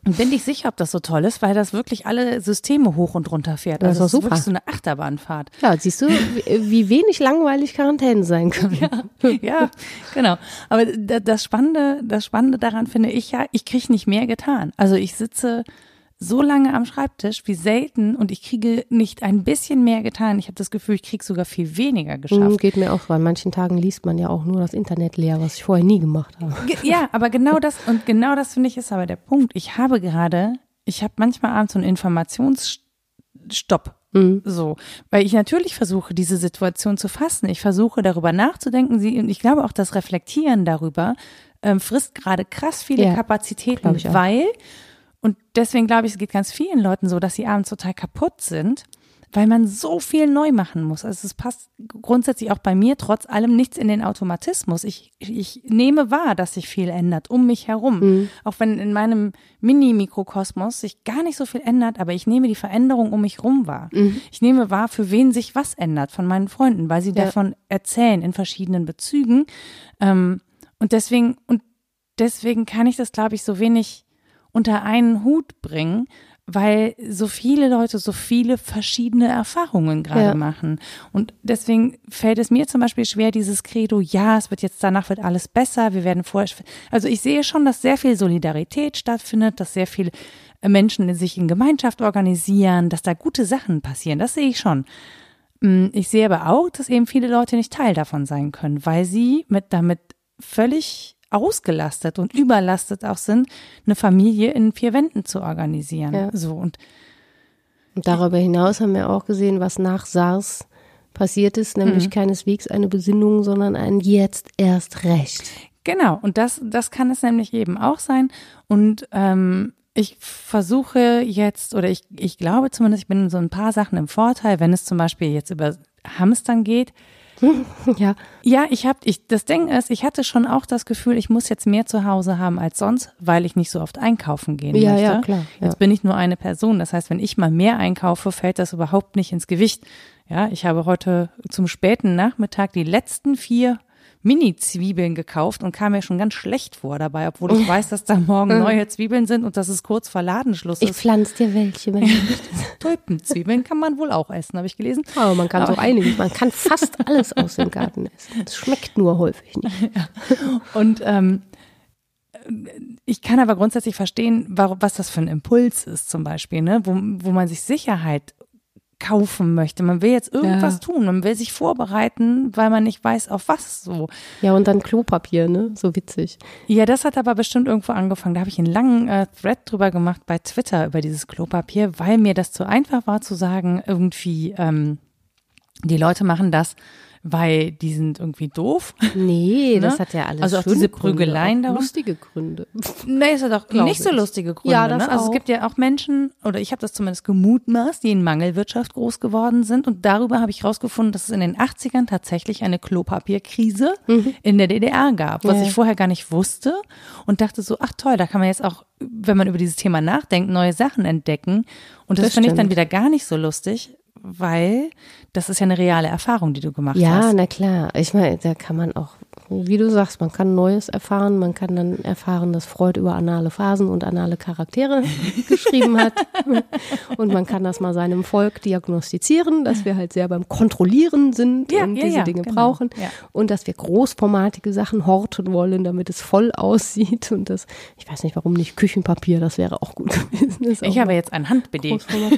Und bin nicht sicher, ob das so toll ist, weil das wirklich alle Systeme hoch und runter fährt. Also das ist es ist super. wirklich so eine Achterbahnfahrt. Ja, siehst du, wie, wie wenig langweilig Quarantäne sein kann. Ja, ja, genau. Aber das Spannende, das Spannende daran finde ich ja, ich kriege nicht mehr getan. Also ich sitze so lange am Schreibtisch wie selten und ich kriege nicht ein bisschen mehr getan. Ich habe das Gefühl, ich kriege sogar viel weniger geschafft. Geht mir auch so. An manchen Tagen liest man ja auch nur das Internet leer, was ich vorher nie gemacht habe. Ja, aber genau das, und genau das finde ich ist aber der Punkt. Ich habe gerade, ich habe manchmal abends so einen Informationsstopp. Mhm. So, weil ich natürlich versuche, diese Situation zu fassen. Ich versuche, darüber nachzudenken. Sie, und ich glaube auch, das Reflektieren darüber ähm, frisst gerade krass viele ja, Kapazitäten, weil und deswegen glaube ich, es geht ganz vielen Leuten so, dass sie abends total kaputt sind, weil man so viel neu machen muss. Also es passt grundsätzlich auch bei mir trotz allem nichts in den Automatismus. Ich, ich nehme wahr, dass sich viel ändert um mich herum. Mhm. Auch wenn in meinem Mini-Mikrokosmos sich gar nicht so viel ändert, aber ich nehme die Veränderung um mich herum wahr. Mhm. Ich nehme wahr, für wen sich was ändert von meinen Freunden, weil sie ja. davon erzählen in verschiedenen Bezügen. Und deswegen, und deswegen kann ich das, glaube ich, so wenig unter einen Hut bringen, weil so viele Leute so viele verschiedene Erfahrungen gerade ja. machen. Und deswegen fällt es mir zum Beispiel schwer, dieses Credo, ja, es wird jetzt, danach wird alles besser, wir werden vorher, also ich sehe schon, dass sehr viel Solidarität stattfindet, dass sehr viele Menschen sich in Gemeinschaft organisieren, dass da gute Sachen passieren, das sehe ich schon. Ich sehe aber auch, dass eben viele Leute nicht Teil davon sein können, weil sie mit damit völlig ausgelastet und überlastet auch sind, eine Familie in vier Wänden zu organisieren. Ja. So und, und darüber hinaus haben wir auch gesehen, was nach SARS passiert ist, nämlich mhm. keineswegs eine Besinnung, sondern ein jetzt erst recht. Genau, und das, das kann es nämlich eben auch sein. Und ähm, ich versuche jetzt, oder ich, ich glaube zumindest, ich bin in so ein paar Sachen im Vorteil, wenn es zum Beispiel jetzt über Hamstern geht. Ja, ja, ich habe, ich, das Ding ist, ich hatte schon auch das Gefühl, ich muss jetzt mehr zu Hause haben als sonst, weil ich nicht so oft einkaufen gehen ja, möchte. Ja, klar. Ja. Jetzt bin ich nur eine Person, das heißt, wenn ich mal mehr einkaufe, fällt das überhaupt nicht ins Gewicht. Ja, ich habe heute zum späten Nachmittag die letzten vier Mini-Zwiebeln gekauft und kam mir schon ganz schlecht vor dabei, obwohl ich weiß, dass da morgen neue Zwiebeln sind und dass es kurz vor Ladenschluss ist. Ich pflanze dir welche. Wenn Tulpenzwiebeln kann man wohl auch essen, habe ich gelesen. Aber man kann Aber so einiges, man kann fast alles aus dem Garten essen. Es schmeckt nur häufig nicht. Ja. Und ähm, ich kann aber grundsätzlich verstehen, was das für ein Impuls ist zum Beispiel, ne? wo, wo man sich Sicherheit kaufen möchte. Man will jetzt irgendwas ja. tun, man will sich vorbereiten, weil man nicht weiß, auf was so. Ja, und dann Klopapier, ne? So witzig. Ja, das hat aber bestimmt irgendwo angefangen. Da habe ich einen langen äh, Thread drüber gemacht bei Twitter über dieses Klopapier, weil mir das zu einfach war zu sagen, irgendwie, ähm, die Leute machen das, weil die sind irgendwie doof. Nee, ne? Das hat ja alles Also auch diese Prügeleien darum. Lustige Gründe. Nee, ist ja doch nicht so lustige Gründe. Ja, das ne? Also auch. Es gibt ja auch Menschen, oder ich habe das zumindest gemutmaßt, die in Mangelwirtschaft groß geworden sind. Und darüber habe ich rausgefunden, dass es in den achtzigern tatsächlich eine Klopapierkrise mhm. in der D D R gab, was ja. ich vorher gar nicht wusste. Und dachte so, ach toll, da kann man jetzt auch, wenn man über dieses Thema nachdenkt, neue Sachen entdecken. Und das, das finde ich dann wieder gar nicht so lustig. Weil das ist ja eine reale Erfahrung, die du gemacht ja, hast. Ja, na klar. Ich meine, da kann man auch, wie du sagst, man kann Neues erfahren. Man kann dann erfahren, dass Freud über anale Phasen und anale Charaktere geschrieben hat. Und man kann das mal seinem Volk diagnostizieren, dass wir halt sehr beim Kontrollieren sind ja, und ja, diese ja, Dinge genau. brauchen. Ja. Und dass wir großformatige Sachen horten wollen, damit es voll aussieht. Und das, ich weiß nicht, warum nicht Küchenpapier, das wäre auch gut gewesen. Ist ich habe jetzt ein Hand-B D.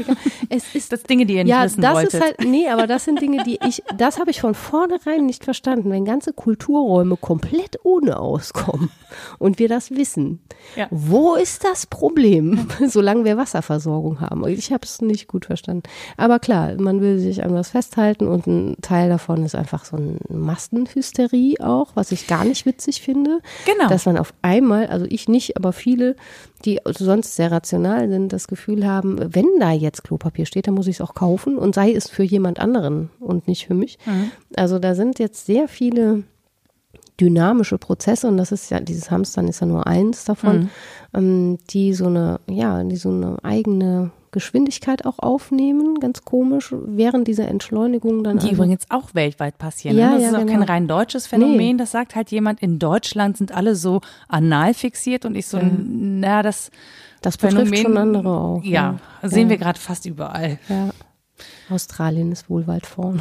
Es ist das Dinge, die ihr nicht ja, wissen das wolltet. Ist halt, nee, aber das sind Dinge, die ich, das habe ich von vornherein nicht verstanden, wenn ganze Kulturräume komplett ohne auskommen und wir das wissen. Ja. Wo ist das Problem, solange wir Wasserversorgung haben? Ich habe es nicht gut verstanden. Aber klar, man will sich an was festhalten und ein Teil davon ist einfach so eine Massenhysterie auch, was ich gar nicht witzig finde. Genau. Dass man auf einmal, also ich nicht, aber viele, die sonst sehr rational sind, das Gefühl haben, wenn da jetzt Klopapier steht, dann muss ich es auch kaufen und sei es für jemand anderen und nicht für mich. Mhm. Also da sind jetzt sehr viele dynamische Prozesse und das ist ja, dieses Hamstern ist ja nur eins davon, mhm. ähm, die so eine, ja, die so eine eigene Geschwindigkeit auch aufnehmen, ganz komisch, während dieser Entschleunigung dann. Die also, übrigens auch weltweit passieren. Ja, ne? Das ja, ist auch genau. kein rein deutsches Phänomen, nee. Das sagt halt jemand, in Deutschland sind alle so anal fixiert und ich so, ja. na, das Das betrifft Phänomen, schon andere auch. Ja, ja. sehen ja. wir gerade fast überall. Ja. Australien ist wohl weit vorn.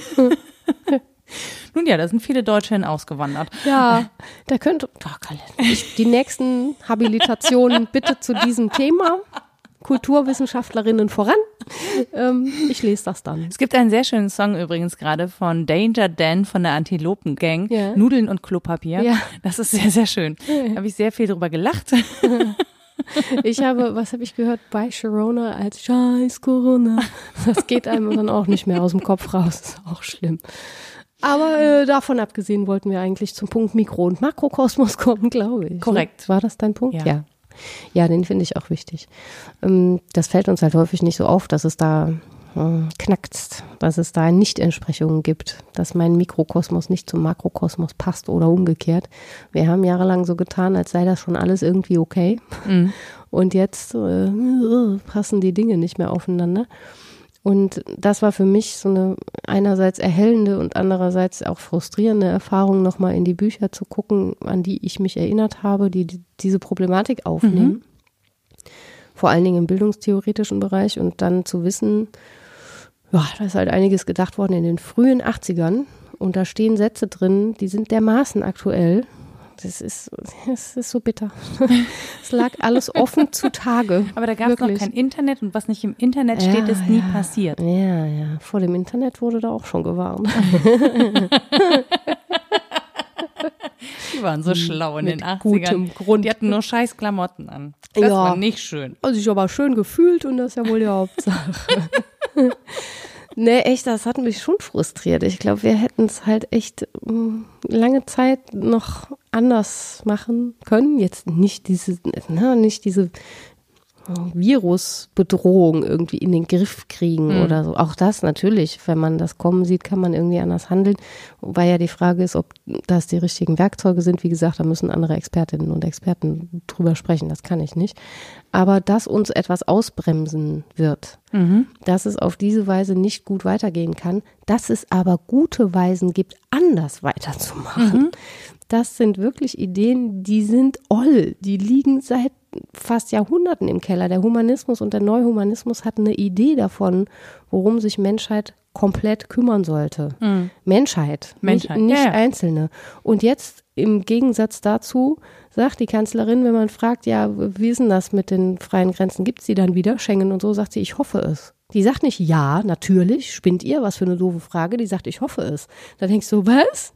Nun ja, da sind viele Deutsche hin ausgewandert. Ja, da könnte, oh, ich, die nächsten Habilitationen bitte zu diesem Thema. Kulturwissenschaftlerinnen voran. Ähm, ich lese das dann. Es gibt einen sehr schönen Song übrigens gerade von Danger Dan von der Antilopen-Gang. Ja. Nudeln und Klopapier. Ja. Das ist sehr, sehr schön. Da habe ich sehr viel drüber gelacht. Ich habe, was habe ich gehört, bei Sharona als Scheiß Corona. Das geht einem dann auch nicht mehr aus dem Kopf raus. Das ist auch schlimm. Aber äh, davon abgesehen wollten wir eigentlich zum Punkt Mikro- und Makrokosmos kommen, glaube ich. Korrekt. War das dein Punkt? Ja. Ja, ja, den finde ich auch wichtig. Ähm, das fällt uns halt häufig nicht so auf, dass es da äh, knackst, dass es da Nicht-Entsprechungen gibt, dass mein Mikrokosmos nicht zum Makrokosmos passt oder umgekehrt. Wir haben jahrelang so getan, als sei das schon alles irgendwie okay. Mhm. Und jetzt äh, passen die Dinge nicht mehr aufeinander. Und das war für mich so eine einerseits erhellende und andererseits auch frustrierende Erfahrung, nochmal in die Bücher zu gucken, an die ich mich erinnert habe, die, die diese Problematik aufnehmen. Mhm. Vor allen Dingen im bildungstheoretischen Bereich und dann zu wissen, ja, da ist halt einiges gedacht worden in den frühen achtzigern und da stehen Sätze drin, die sind dermaßen aktuell. Das ist, das ist so bitter. Es lag alles offen zutage. Aber da gab es noch kein Internet und was nicht im Internet steht, ja, ist nie ja. passiert. Ja, ja. Vor dem Internet wurde da auch schon gewarnt. Die waren so schlau in Mit den achtzigern. gutem Grund. Die hatten nur scheiß Klamotten an. Das Ja. war nicht schön. Also ich aber schön gefühlt und das ist ja wohl die Hauptsache. Nee, echt, das hat mich schon frustriert. Ich glaube, wir hätten es halt echt mh, lange Zeit noch anders machen können. Jetzt nicht diese, na, nicht diese Virusbedrohung irgendwie in den Griff kriegen mhm. oder so. Auch das natürlich, wenn man das kommen sieht, kann man irgendwie anders handeln. Wobei ja die Frage ist, ob das die richtigen Werkzeuge sind. Wie gesagt, da müssen andere Expertinnen und Experten drüber sprechen. Das kann ich nicht. Aber dass uns etwas ausbremsen wird, mhm. dass es auf diese Weise nicht gut weitergehen kann, dass es aber gute Weisen gibt, anders weiterzumachen. Mhm. Das sind wirklich Ideen, die sind oll. Die liegen seit fast Jahrhunderten im Keller. Der Humanismus und der Neuhumanismus hatten eine Idee davon, worum sich Menschheit komplett kümmern sollte. Mhm. Menschheit, Menschheit, nicht, nicht ja, ja. Einzelne. Und jetzt im Gegensatz dazu sagt die Kanzlerin, wenn man fragt, ja, wie ist denn das mit den freien Grenzen? Gibt es die dann wieder, Schengen und so, sagt sie, ich hoffe es. Die sagt nicht, ja, natürlich, spinnt ihr, was für eine doofe Frage. Die sagt, ich hoffe es. Da denkst du, was?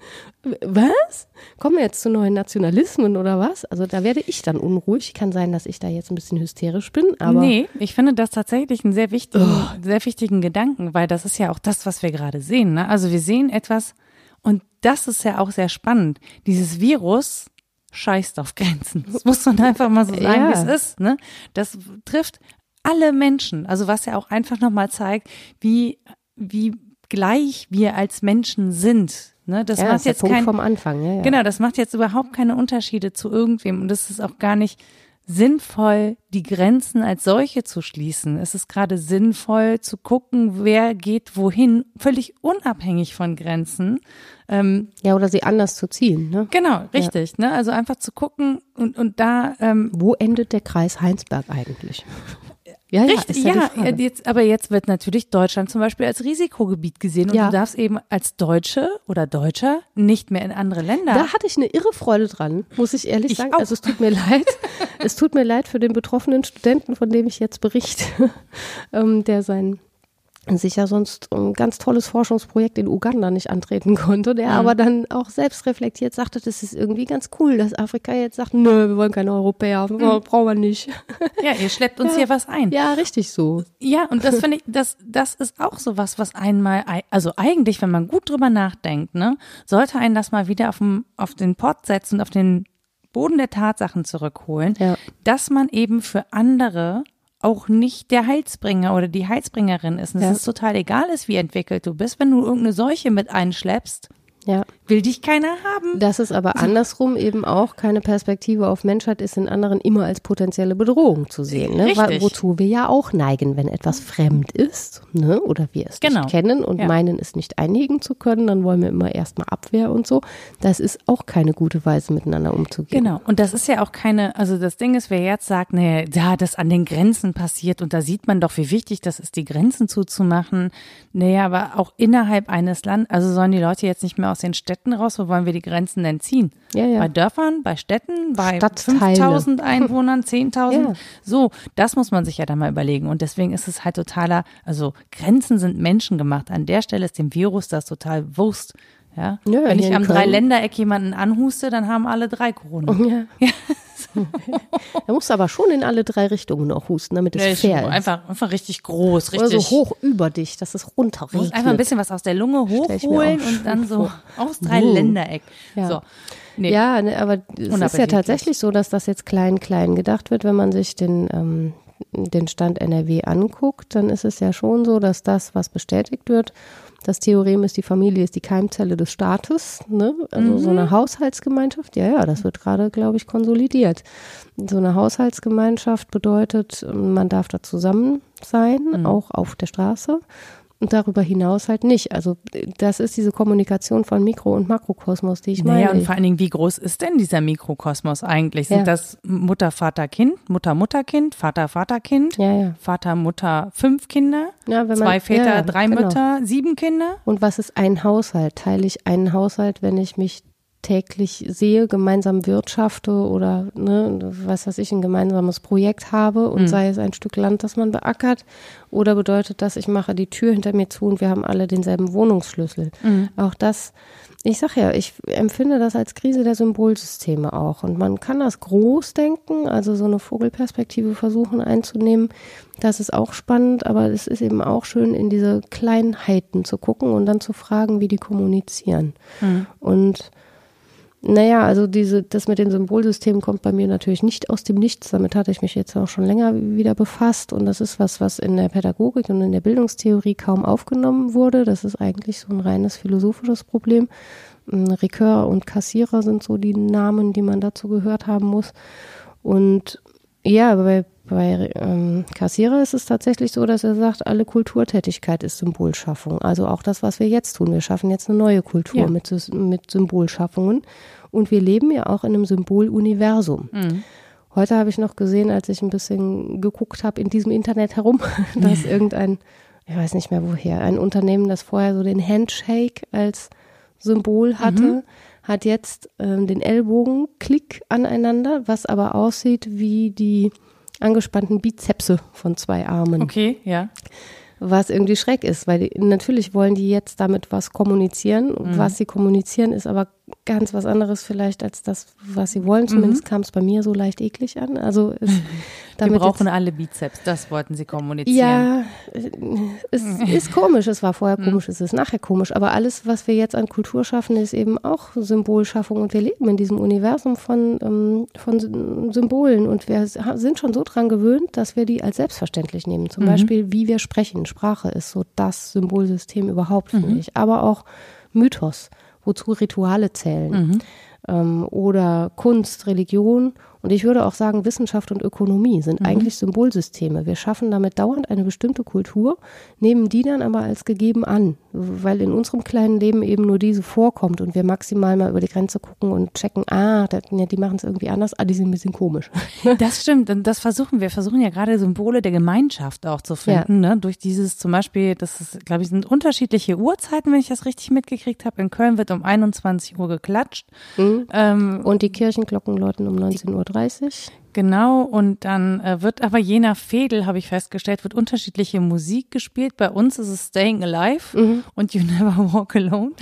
Was? Kommen wir jetzt zu neuen Nationalismen oder was? Also da werde ich dann unruhig. Kann sein, dass ich da jetzt ein bisschen hysterisch bin, aber... Nee, ich finde das tatsächlich einen sehr wichtigen, oh. sehr wichtigen Gedanken, weil das ist ja auch das, was wir gerade sehen. Ne? Also wir sehen etwas und das ist ja auch sehr spannend. Dieses Virus scheißt auf Grenzen. Das muss man einfach mal so sagen, ja. wie es ist. Ne? Das trifft alle Menschen, also was ja auch einfach nochmal zeigt, wie, wie gleich wir als Menschen sind. Ne? Das ja, macht das ist jetzt der Punkt kein, vom Anfang. Ja, ja. Genau, das macht jetzt überhaupt keine Unterschiede zu irgendwem und es ist auch gar nicht sinnvoll, die Grenzen als solche zu schließen. Es ist gerade sinnvoll zu gucken, wer geht wohin, völlig unabhängig von Grenzen. Ähm, ja, oder sie anders zu ziehen. Ne? Genau, richtig. Ja. Ne? Also einfach zu gucken und, und da... Ähm, Wo endet der Kreis Heinsberg eigentlich? Ja, Richtig, ja, ja, ja jetzt, aber jetzt wird natürlich Deutschland zum Beispiel als Risikogebiet gesehen und ja. du darfst eben als Deutsche oder Deutscher nicht mehr in andere Länder. Da hatte ich eine irre Freude dran, muss ich ehrlich ich sagen. Auch. Also es tut mir leid, es tut mir leid für den betroffenen Studenten, von dem ich jetzt berichte, ähm, der sein sicher sonst ein ganz tolles Forschungsprojekt in Uganda nicht antreten konnte, der mhm. aber dann auch selbst reflektiert sagte, das ist irgendwie ganz cool, dass Afrika jetzt sagt, nö, wir wollen keine Europäer, mhm. brauchen wir nicht. Ja, ihr schleppt uns ja. hier was ein. Ja, richtig so. Ja, und das finde ich, das, das ist auch so was, was einmal, also eigentlich, wenn man gut drüber nachdenkt, ne, sollte einen das mal wieder auf den, auf den Pott setzen, auf den Boden der Tatsachen zurückholen, ja. dass man eben für andere auch nicht der Heilsbringer oder die Heilsbringerin ist. Und es ja. ist total egal ist, wie entwickelt du bist. Wenn du irgendeine Seuche mit einschleppst, Ja. Will dich keiner haben. Dass es aber andersrum eben auch keine Perspektive auf Menschheit ist, in anderen immer als potenzielle Bedrohung zu sehen. Ne? Richtig. Wozu wir ja auch neigen, wenn etwas fremd ist, ne? Oder wir es genau. nicht kennen und ja. meinen, es nicht einhegen zu können, dann wollen wir immer erstmal Abwehr und so. Das ist auch keine gute Weise, miteinander umzugehen. Genau. Und das ist ja auch keine, also das Ding ist, wer jetzt sagt, naja, ja, das an den Grenzen passiert und da sieht man doch, wie wichtig das ist, die Grenzen zuzumachen. Naja, aber auch innerhalb eines Landes, also sollen die Leute jetzt nicht mehr aus den Städten raus, wo wollen wir die Grenzen denn ziehen? Ja, ja. Bei Dörfern, bei Städten, bei Stadtteile. fünftausend Einwohnern, zehntausend? Ja. So, das muss man sich ja dann mal überlegen. Und deswegen ist es halt totaler, also Grenzen sind menschengemacht. An der Stelle ist dem Virus das total Wurst. Ja? Ja, Wenn hier ich in am Köln. Dreiländereck jemanden anhuste, dann haben alle drei Corona. Ja. Ja. Da musst du aber schon in alle drei Richtungen auch husten, damit es Nee, fair ist. einfach, einfach richtig groß, Oder richtig. so hoch über dich, dass es Du runterregnet. musst einfach ein bisschen was aus der Lunge Stell ich mir hochholen auch und dann so vor. aufs Dreiländereck. Ja. So. Nee. Ja, ne, aber es ist ja Unappetitlich. tatsächlich so, dass das jetzt klein, klein gedacht wird, wenn man sich den, ähm, den Stand N R W anguckt, dann ist es ja schon so, dass das, was bestätigt wird, das Theorem ist, die Familie ist die Keimzelle des Staates, ne? Also Mhm. so eine Haushaltsgemeinschaft, ja, ja, das wird gerade, glaube ich, konsolidiert. So eine Haushaltsgemeinschaft bedeutet, man darf da zusammen sein, Mhm. auch auf der Straße. Und darüber hinaus halt nicht. Also das ist diese Kommunikation von Mikro- und Makrokosmos, die ich meine. Naja, und vor allen Dingen, wie groß ist denn dieser Mikrokosmos eigentlich? Sind Ja. das Mutter, Vater, Kind, Mutter, Mutter, Kind, Vater, Vater, Kind, Ja, ja. Vater, Mutter, fünf Kinder, Ja, wenn man- zwei Väter, ja, ja, drei genau. Mütter, sieben Kinder? Und was ist ein Haushalt? Teile ich einen Haushalt, wenn ich mich täglich sehe, gemeinsam wirtschafte oder ne, was weiß ich, ein gemeinsames Projekt habe und Mhm. sei es ein Stück Land, das man beackert, oder bedeutet das, ich mache die Tür hinter mir zu und wir haben alle denselben Wohnungsschlüssel. Mhm. Auch das, ich sag ja, ich empfinde das als Krise der Symbolsysteme auch und man kann das groß denken, also so eine Vogelperspektive versuchen einzunehmen, das ist auch spannend, aber es ist eben auch schön, in diese Kleinheiten zu gucken und dann zu fragen, wie die kommunizieren. Mhm. Und naja, also diese, das mit den Symbolsystemen kommt bei mir natürlich nicht aus dem Nichts. Damit hatte ich mich jetzt auch schon länger wieder befasst. Und das ist was, was in der Pädagogik und in der Bildungstheorie kaum aufgenommen wurde. Das ist eigentlich so ein reines philosophisches Problem. Ricoeur und Cassirer sind so die Namen, die man dazu gehört haben muss. Und ja, bei, bei ähm, Cassirer ist es tatsächlich so, dass er sagt, alle Kulturtätigkeit ist Symbolschaffung. Also auch das, was wir jetzt tun. Wir schaffen jetzt eine neue Kultur Ja. mit, mit Symbolschaffungen. Und wir leben ja auch in einem Symboluniversum. Mhm. Heute habe ich noch gesehen, als ich ein bisschen geguckt habe in diesem Internet herum, dass irgendein, ich weiß nicht mehr woher, ein Unternehmen, das vorher so den Handshake als Symbol hatte, Mhm. hat jetzt ähm, den Ellbogenklick aneinander, was aber aussieht wie die angespannten Bizepse von zwei Armen. Okay, ja. Was irgendwie schräg ist, weil die, natürlich wollen die jetzt damit was kommunizieren. Mhm. Was sie kommunizieren, ist aber ganz was anderes vielleicht als das, was sie wollen. Zumindest kam es bei mir so leicht eklig an. Also es, Wir damit brauchen jetzt, alle Bizeps, das wollten sie kommunizieren. ja, es ist komisch. Es war vorher komisch, es ist nachher komisch. Aber alles, was wir jetzt an Kultur schaffen, ist eben auch Symbolschaffung. Und wir leben in diesem Universum von, ähm, von Symbolen. Und wir sind schon so dran gewöhnt, dass wir die als selbstverständlich nehmen. Zum Mhm. Beispiel, wie wir sprechen. Sprache ist so das Symbolsystem überhaupt, finde Mhm. ich. Aber auch Mythos, wozu Rituale zählen. Mhm. Ähm, oder Kunst, Religion. Und ich würde auch sagen, Wissenschaft und Ökonomie sind Mhm. eigentlich Symbolsysteme. Wir schaffen damit dauernd eine bestimmte Kultur, nehmen die dann aber als gegeben an, weil in unserem kleinen Leben eben nur diese vorkommt und wir maximal mal über die Grenze gucken und checken, ah, das, ja, die machen es irgendwie anders, ah, die sind ein bisschen komisch. Das stimmt, und das versuchen wir. Wir versuchen ja gerade Symbole der Gemeinschaft auch zu finden, ne? Durch dieses zum Beispiel, das ist, glaube ich, sind unterschiedliche Uhrzeiten, wenn ich das richtig mitgekriegt habe. In Köln wird um einundzwanzig Uhr geklatscht. Mhm. Ähm, Und die Kirchenglocken läuten um neunzehn Uhr dreißig. Genau, und dann äh, wird aber je nach Fädel, habe ich festgestellt, wird unterschiedliche Musik gespielt. Bei uns ist es Staying Alive Mhm. und You Never Walk Alone.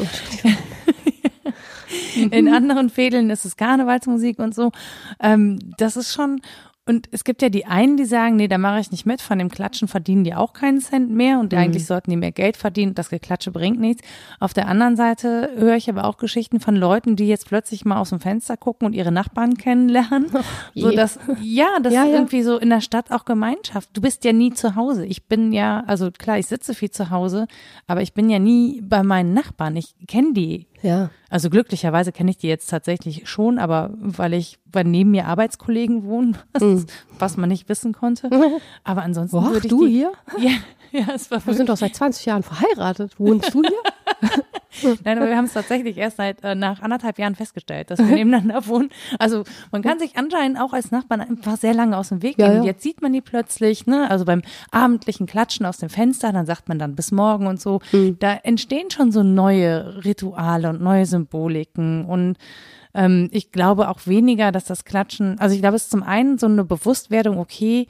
In anderen Fädeln ist es Karnevalsmusik und so. Ähm, das ist schon, und es gibt ja die einen, die sagen, nee, da mache ich nicht mit, von dem Klatschen verdienen die auch keinen Cent mehr und Mhm. eigentlich sollten die mehr Geld verdienen, das Geklatsche bringt nichts. Auf der anderen Seite höre ich aber auch Geschichten von Leuten, die jetzt plötzlich mal aus dem Fenster gucken und ihre Nachbarn kennenlernen. So je. dass, ja, das Ja, ist ja. irgendwie so in der Stadt auch Gemeinschaft. Du bist ja nie zu Hause. Ich bin ja, also klar, ich sitze viel zu Hause, aber ich bin ja nie bei meinen Nachbarn. Ich kenne die Ja. Also glücklicherweise kenne ich die jetzt tatsächlich schon, aber weil ich, weil neben mir Arbeitskollegen wohnen, was, mm. was man nicht wissen konnte. Aber ansonsten Boah, würde ich du die, hier? Ja, ja, es war Wir sind doch seit zwanzig Jahren verheiratet. Wohnst du hier? Nein, aber wir haben es tatsächlich erst seit äh, nach anderthalb Jahren festgestellt, dass wir nebeneinander wohnen. Also man kann sich anscheinend auch als Nachbarn einfach sehr lange aus dem Weg gehen. Ja, ja. Jetzt sieht man die plötzlich, ne? Also beim abendlichen Klatschen aus dem Fenster, dann sagt man dann bis morgen und so. Mhm. Da entstehen schon so neue Rituale und neue Symboliken und ähm, ich glaube auch weniger, dass das Klatschen, also ich glaube, es ist zum einen so eine Bewusstwerdung, okay,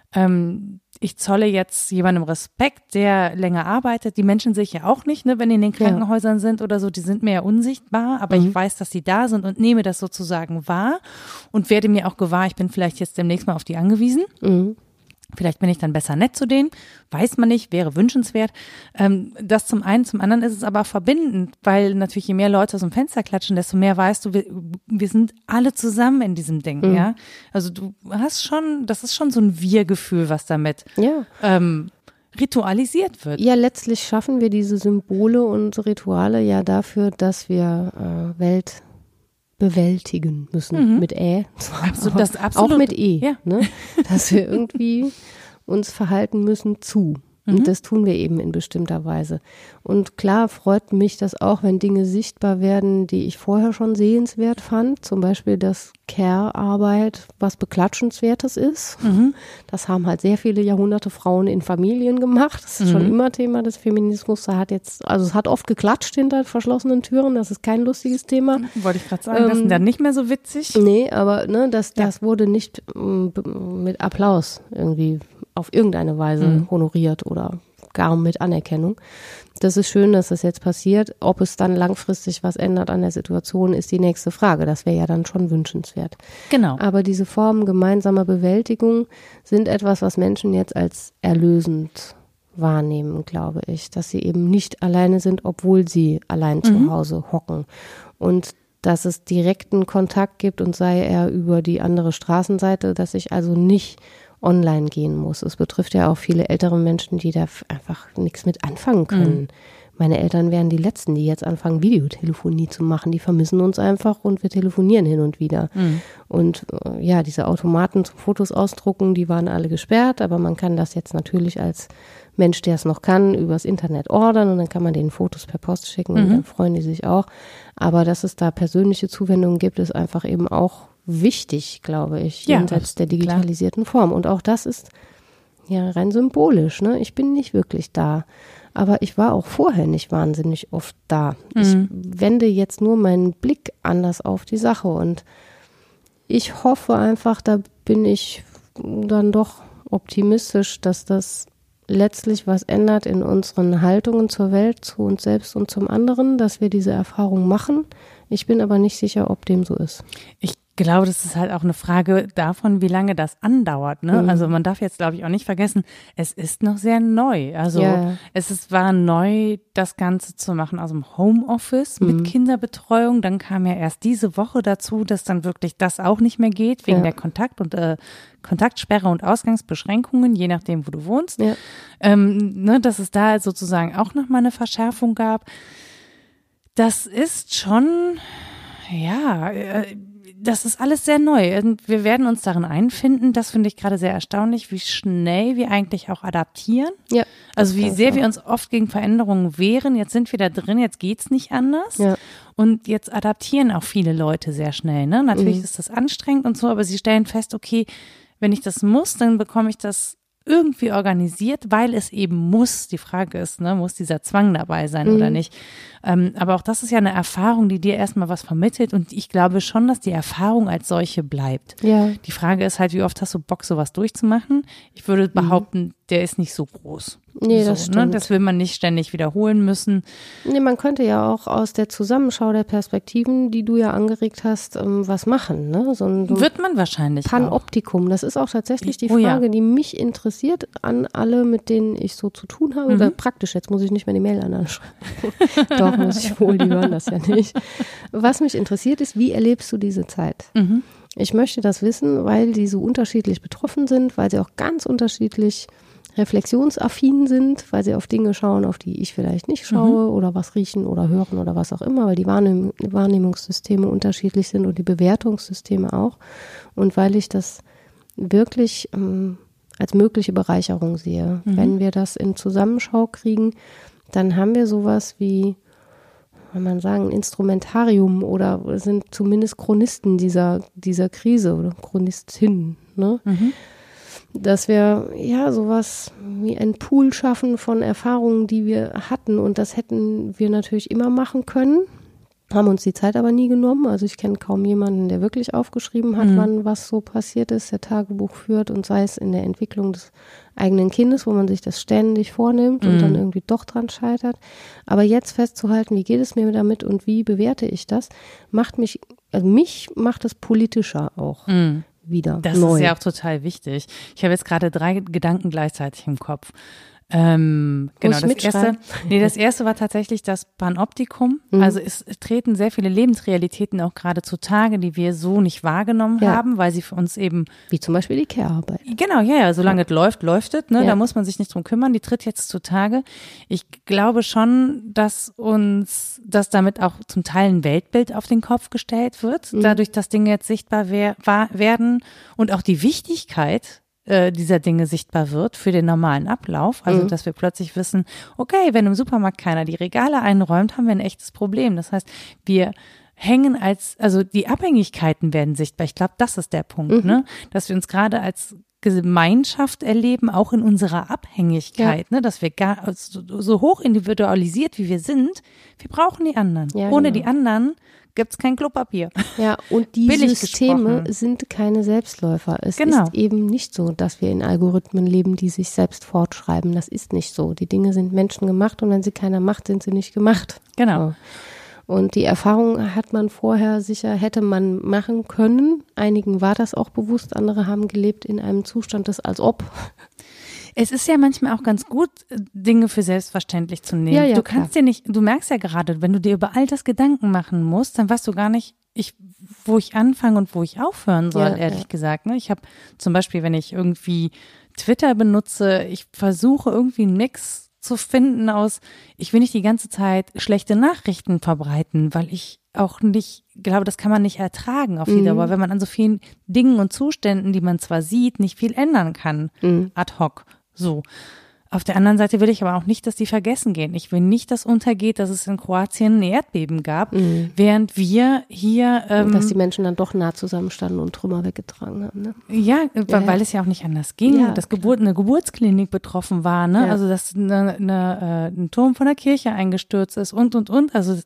ähm, ich zolle jetzt jemandem Respekt, der länger arbeitet. Die Menschen sehe ich ja auch nicht, ne, wenn die in den Krankenhäusern ja. sind oder so, die sind mir ja unsichtbar, aber mhm. ich weiß, dass sie da sind und nehme das sozusagen wahr und werde mir auch gewahr, ich bin vielleicht jetzt demnächst mal auf die angewiesen. Mhm. Vielleicht bin ich dann besser nett zu denen, weiß man nicht, wäre wünschenswert. Ähm, das zum einen, zum anderen ist es aber verbindend, weil natürlich je mehr Leute aus dem Fenster klatschen, desto mehr weißt du, wir, wir sind alle zusammen in diesem Ding, mhm. ja. Also du hast schon, das ist schon so ein Wir-Gefühl, was damit ja. ähm, ritualisiert wird. Ja, letztlich schaffen wir diese Symbole und Rituale ja dafür, dass wir äh, Welt bewältigen müssen, mhm. mit Ä. Absolut, das absolut. Auch mit E, ja. ne? Dass wir irgendwie uns verhalten müssen zu. Und mhm. das tun wir eben in bestimmter Weise. Und klar freut mich das auch, wenn Dinge sichtbar werden, die ich vorher schon sehenswert fand. Zum Beispiel, dass Care-Arbeit was Beklatschenswertes ist. Mhm. Das haben halt sehr viele Jahrhunderte Frauen in Familien gemacht. Das ist mhm. schon immer Thema des Feminismus. Da hat jetzt, also es hat oft geklatscht hinter verschlossenen Türen. Das ist kein lustiges Thema. Wollte ich gerade sagen, ähm, das ist dann nicht mehr so witzig. Nee, aber ne, das, das ja. wurde nicht m, mit Applaus irgendwie auf irgendeine Weise mhm. honoriert oder gar mit Anerkennung. Das ist schön, dass das jetzt passiert. Ob es dann langfristig was ändert an der Situation, ist die nächste Frage. Das wäre ja dann schon wünschenswert. Genau. Aber diese Formen gemeinsamer Bewältigung sind etwas, was Menschen jetzt als erlösend wahrnehmen, glaube ich. Dass sie eben nicht alleine sind, obwohl sie allein mhm. zu Hause hocken. Und dass es direkten Kontakt gibt und sei er über die andere Straßenseite, dass ich also nicht online gehen muss. Es betrifft ja auch viele ältere Menschen, die da einfach nichts mit anfangen können. Mhm. Meine Eltern wären die Letzten, die jetzt anfangen, Videotelefonie zu machen. Die vermissen uns einfach und wir telefonieren hin und wieder. Mhm. Und äh, ja, diese Automaten zum Fotos ausdrucken, die waren alle gesperrt, aber man kann das jetzt natürlich als Mensch, der es noch kann, übers Internet ordern und dann kann man denen Fotos per Post schicken mhm. und dann freuen die sich auch. Aber dass es da persönliche Zuwendungen gibt, ist einfach eben auch wichtig, glaube ich, ja, jenseits der digitalisierten klar. Form. Und auch das ist ja rein symbolisch, ne? Ich bin nicht wirklich da. Aber ich war auch vorher nicht wahnsinnig oft da. Mhm. Ich wende jetzt nur meinen Blick anders auf die Sache und ich hoffe einfach, da bin ich dann doch optimistisch, dass das letztlich was ändert in unseren Haltungen zur Welt, zu uns selbst und zum anderen, dass wir diese Erfahrung machen. Ich bin aber nicht sicher, ob dem so ist. Ich glaube, das ist halt auch eine Frage davon, wie lange das andauert. Ne? Mhm. Also man darf jetzt, glaube ich, auch nicht vergessen, es ist noch sehr neu. Also ja. es ist, war neu, das Ganze zu machen aus dem Homeoffice mit mhm. Kinderbetreuung. Dann kam ja erst diese Woche dazu, dass dann wirklich das auch nicht mehr geht, wegen ja. der Kontakt- und äh, Kontaktsperre und Ausgangsbeschränkungen, je nachdem, wo du wohnst. Ja. Ähm, ne, dass es da sozusagen auch nochmal eine Verschärfung gab. Das ist schon, ja, äh, das ist alles sehr neu und wir werden uns darin einfinden. Das finde ich gerade sehr erstaunlich, wie schnell wir eigentlich auch adaptieren. Ja, also wie sehr wir uns oft gegen Veränderungen wehren. Jetzt sind wir da drin, jetzt geht's nicht anders. Ja. Und jetzt adaptieren auch viele Leute sehr schnell. Ne? Natürlich mhm. ist das anstrengend und so, aber sie stellen fest, okay, wenn ich das muss, dann bekomme ich das irgendwie organisiert, weil es eben muss. Die Frage ist, ne, muss dieser Zwang dabei sein mhm. oder nicht? Ähm, aber auch das ist ja eine Erfahrung, die dir erstmal was vermittelt und ich glaube schon, dass die Erfahrung als solche bleibt. Ja. Die Frage ist halt, wie oft hast du Bock, sowas durchzumachen? Ich würde behaupten, mhm. der ist nicht so groß. Nee, so, das stimmt. Ne? Das will man nicht ständig wiederholen müssen. Nee, man könnte ja auch aus der Zusammenschau der Perspektiven, die du ja angeregt hast, was machen. Ne? So ein, so Wird man wahrscheinlich Panoptikum. Auch. Das ist auch tatsächlich die oh, Frage, ja. die mich interessiert an alle, mit denen ich so zu tun habe. Mhm. Oder praktisch, jetzt muss ich nicht mehr die Mail anschreiben. Doch, muss ich wohl, die hören das ja nicht. Was mich interessiert ist, wie erlebst du diese Zeit? Mhm. Ich möchte das wissen, weil die so unterschiedlich betroffen sind, weil sie auch ganz unterschiedlich reflexionsaffin sind, weil sie auf Dinge schauen, auf die ich vielleicht nicht schaue mhm. oder was riechen oder hören oder was auch immer, weil die Wahrnehm- Wahrnehmungssysteme unterschiedlich sind und die Bewertungssysteme auch. Und weil ich das wirklich ähm, als mögliche Bereicherung sehe. Mhm. Wenn wir das in Zusammenschau kriegen, dann haben wir sowas wie, kann man sagen, ein Instrumentarium oder sind zumindest Chronisten dieser, dieser Krise oder Chronistinnen, ne? Mhm. Dass wir ja sowas wie einen Pool schaffen von Erfahrungen, die wir hatten, und das hätten wir natürlich immer machen können, haben uns die Zeit aber nie genommen. Also ich kenne kaum jemanden, der wirklich aufgeschrieben hat, mhm. wann was so passiert ist, der Tagebuch führt, und sei es in der Entwicklung des eigenen Kindes, wo man sich das ständig vornimmt mhm. und dann irgendwie doch dran scheitert. Aber jetzt festzuhalten, wie geht es mir damit und wie bewerte ich das, macht mich, also mich macht es politischer auch. Mhm. Wieder das neu. Ist ja auch total wichtig. Ich habe jetzt gerade drei Gedanken gleichzeitig im Kopf. Ähm, genau, das erste, nee, das erste war tatsächlich das Panoptikum. Mhm. Also es treten sehr viele Lebensrealitäten auch gerade zutage, die wir so nicht wahrgenommen ja. haben, weil sie für uns eben. Wie zum Beispiel die Care-Arbeit. Genau, ja, ja, solange ja. es läuft, läuft es, ne, ja. da muss man sich nicht drum kümmern, die tritt jetzt zutage. Ich glaube schon, dass uns, dass damit auch zum Teil ein Weltbild auf den Kopf gestellt wird, mhm. dadurch, dass Dinge jetzt sichtbar wer- war, werden und auch die Wichtigkeit dieser Dinge sichtbar wird für den normalen Ablauf. Also, mhm. dass wir plötzlich wissen, okay, wenn im Supermarkt keiner die Regale einräumt, haben wir ein echtes Problem. Das heißt, wir hängen als, also die Abhängigkeiten werden sichtbar. Ich glaube, das ist der Punkt, mhm. ne? Dass wir uns gerade als Gemeinschaft erleben, auch in unserer Abhängigkeit, ja. ne? Dass wir gar, so, so hoch individualisiert, wie wir sind, wir brauchen die anderen. Ja, Ohne genau. die anderen gibt es kein Klopapier. Ja, und die Systeme sind keine Selbstläufer. Es genau. ist eben nicht so, dass wir in Algorithmen leben, die sich selbst fortschreiben. Das ist nicht so. Die Dinge sind menschengemacht, und wenn sie keiner macht, sind sie nicht gemacht. Genau. So. Und die Erfahrung hat man vorher sicher, hätte man machen können. Einigen war das auch bewusst, andere haben gelebt in einem Zustand des als ob. Es ist ja manchmal auch ganz gut, Dinge für selbstverständlich zu nehmen. Ja, ja, du kannst klar. dir nicht, du merkst ja gerade, wenn du dir über all das Gedanken machen musst, dann weißt du gar nicht, ich, wo ich anfange und wo ich aufhören soll, ja, ehrlich ja. gesagt. Ne? Ich habe zum Beispiel, wenn ich irgendwie Twitter benutze, ich versuche irgendwie einen Mix zu finden aus, ich will nicht die ganze Zeit schlechte Nachrichten verbreiten, weil ich auch nicht, glaube, das kann man nicht ertragen auf die mhm. Dauer, wenn man an so vielen Dingen und Zuständen, die man zwar sieht, nicht viel ändern kann, mhm. ad hoc. So. Auf der anderen Seite will ich aber auch nicht, dass die vergessen gehen. Ich will nicht, dass untergeht, dass es in Kroatien ein Erdbeben gab, mhm. während wir hier ähm, dass die Menschen dann doch nah zusammenstanden und Trümmer weggetragen haben. Ne? Ja, ja, weil ja. es ja auch nicht anders ging. Ja. Dass Geburt, eine Geburtsklinik betroffen war, ne? Ja. Also dass eine, eine, äh, ein Turm von der Kirche eingestürzt ist und, und, und. Also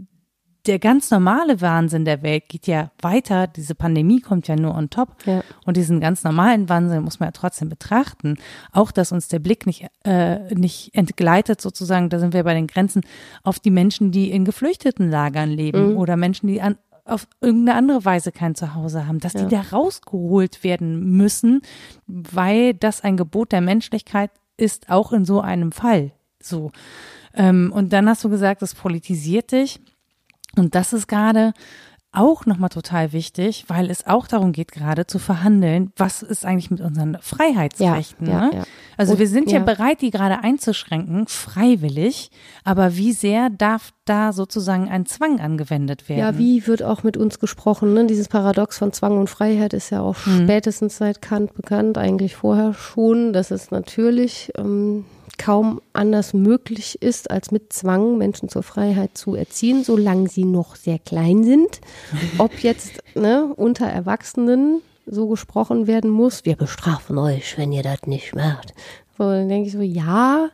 der ganz normale Wahnsinn der Welt geht ja weiter. Diese Pandemie kommt ja nur on top. Ja. Und diesen ganz normalen Wahnsinn muss man ja trotzdem betrachten. Auch, dass uns der Blick nicht, äh, nicht entgleitet sozusagen, da sind wir bei den Grenzen, auf die Menschen, die in Geflüchtetenlagern leben mhm. oder Menschen, die an, auf irgendeine andere Weise kein Zuhause haben, dass ja. die da rausgeholt werden müssen, weil das ein Gebot der Menschlichkeit ist, auch in so einem Fall. So. Ähm, und dann hast du gesagt, das politisiert dich. Und das ist gerade auch nochmal total wichtig, weil es auch darum geht, gerade zu verhandeln, was ist eigentlich mit unseren Freiheitsrechten. Ja, ne? ja, ja. Also und, wir sind ja, ja bereit, die gerade einzuschränken, freiwillig, aber wie sehr darf da sozusagen ein Zwang angewendet werden? Ja, wie wird auch mit uns gesprochen? Ne? Dieses Paradox von Zwang und Freiheit ist ja auch hm. spätestens seit Kant bekannt, eigentlich vorher schon, dass es natürlich ähm, kaum anders möglich ist, als mit Zwang Menschen zur Freiheit zu erziehen, solange sie noch sehr klein sind. Ob jetzt ne, unter Erwachsenen so gesprochen werden muss, wir bestrafen euch, wenn ihr das nicht macht. So, dann denke ich so, ja,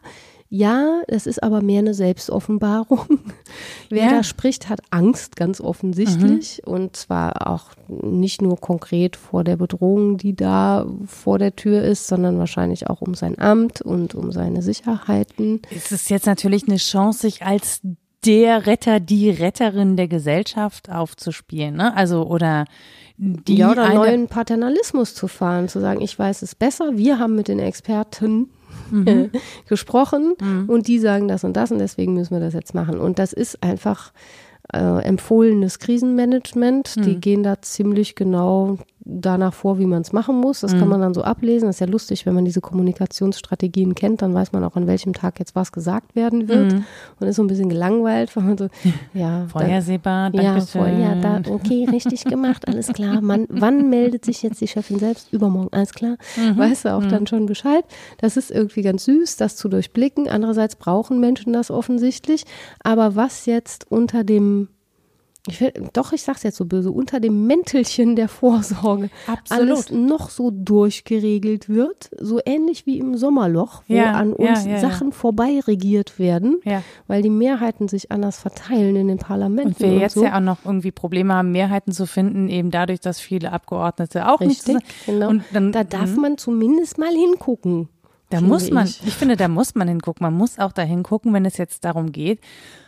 ja, es ist aber mehr eine Selbstoffenbarung. Wer ja. da spricht, hat Angst, ganz offensichtlich. Mhm. Und zwar auch nicht nur konkret vor der Bedrohung, die da vor der Tür ist, sondern wahrscheinlich auch um sein Amt und um seine Sicherheiten. Es ist jetzt natürlich eine Chance, sich als der Retter, die Retterin der Gesellschaft aufzuspielen, ne? Also, oder die ja, oder eine neuen Paternalismus zu fahren, zu sagen, ich weiß es besser, wir haben mit den Experten Mhm. gesprochen mhm. und die sagen das und das und deswegen müssen wir das jetzt machen. Und das ist einfach äh, empfohlenes Krisenmanagement. Mhm. Die gehen da ziemlich genau danach vor, wie man es machen muss. Das mhm. kann man dann so ablesen. Das ist ja lustig, wenn man diese Kommunikationsstrategien kennt, dann weiß man auch, an welchem Tag jetzt was gesagt werden wird mhm. und ist so ein bisschen gelangweilt, weil man so, ja. Vorhersehbar, da, ja, voll, ja, da, okay, richtig gemacht, alles klar. Man, wann meldet sich jetzt die Chefin selbst? Übermorgen, alles klar. Mhm. Weißt du auch mhm. dann schon Bescheid. Das ist irgendwie ganz süß, das zu durchblicken. Andererseits brauchen Menschen das offensichtlich. Aber was jetzt unter dem Ich will, doch, ich sag's jetzt so böse, unter dem Mäntelchen der Vorsorge Absolut. alles noch so durchgeregelt wird, so ähnlich wie im Sommerloch, wo ja, an uns ja, ja, Sachen ja. vorbei regiert werden, ja. weil die Mehrheiten sich anders verteilen in den Parlamenten. Und wir und jetzt so. ja auch noch irgendwie Probleme haben, Mehrheiten zu finden, eben dadurch, dass viele Abgeordnete auch Richtig, nicht genau. Und dann, da darf man zumindest mal hingucken. Da muss man, ich. ich finde, da muss man hingucken. Man muss auch da hingucken, wenn es jetzt darum geht,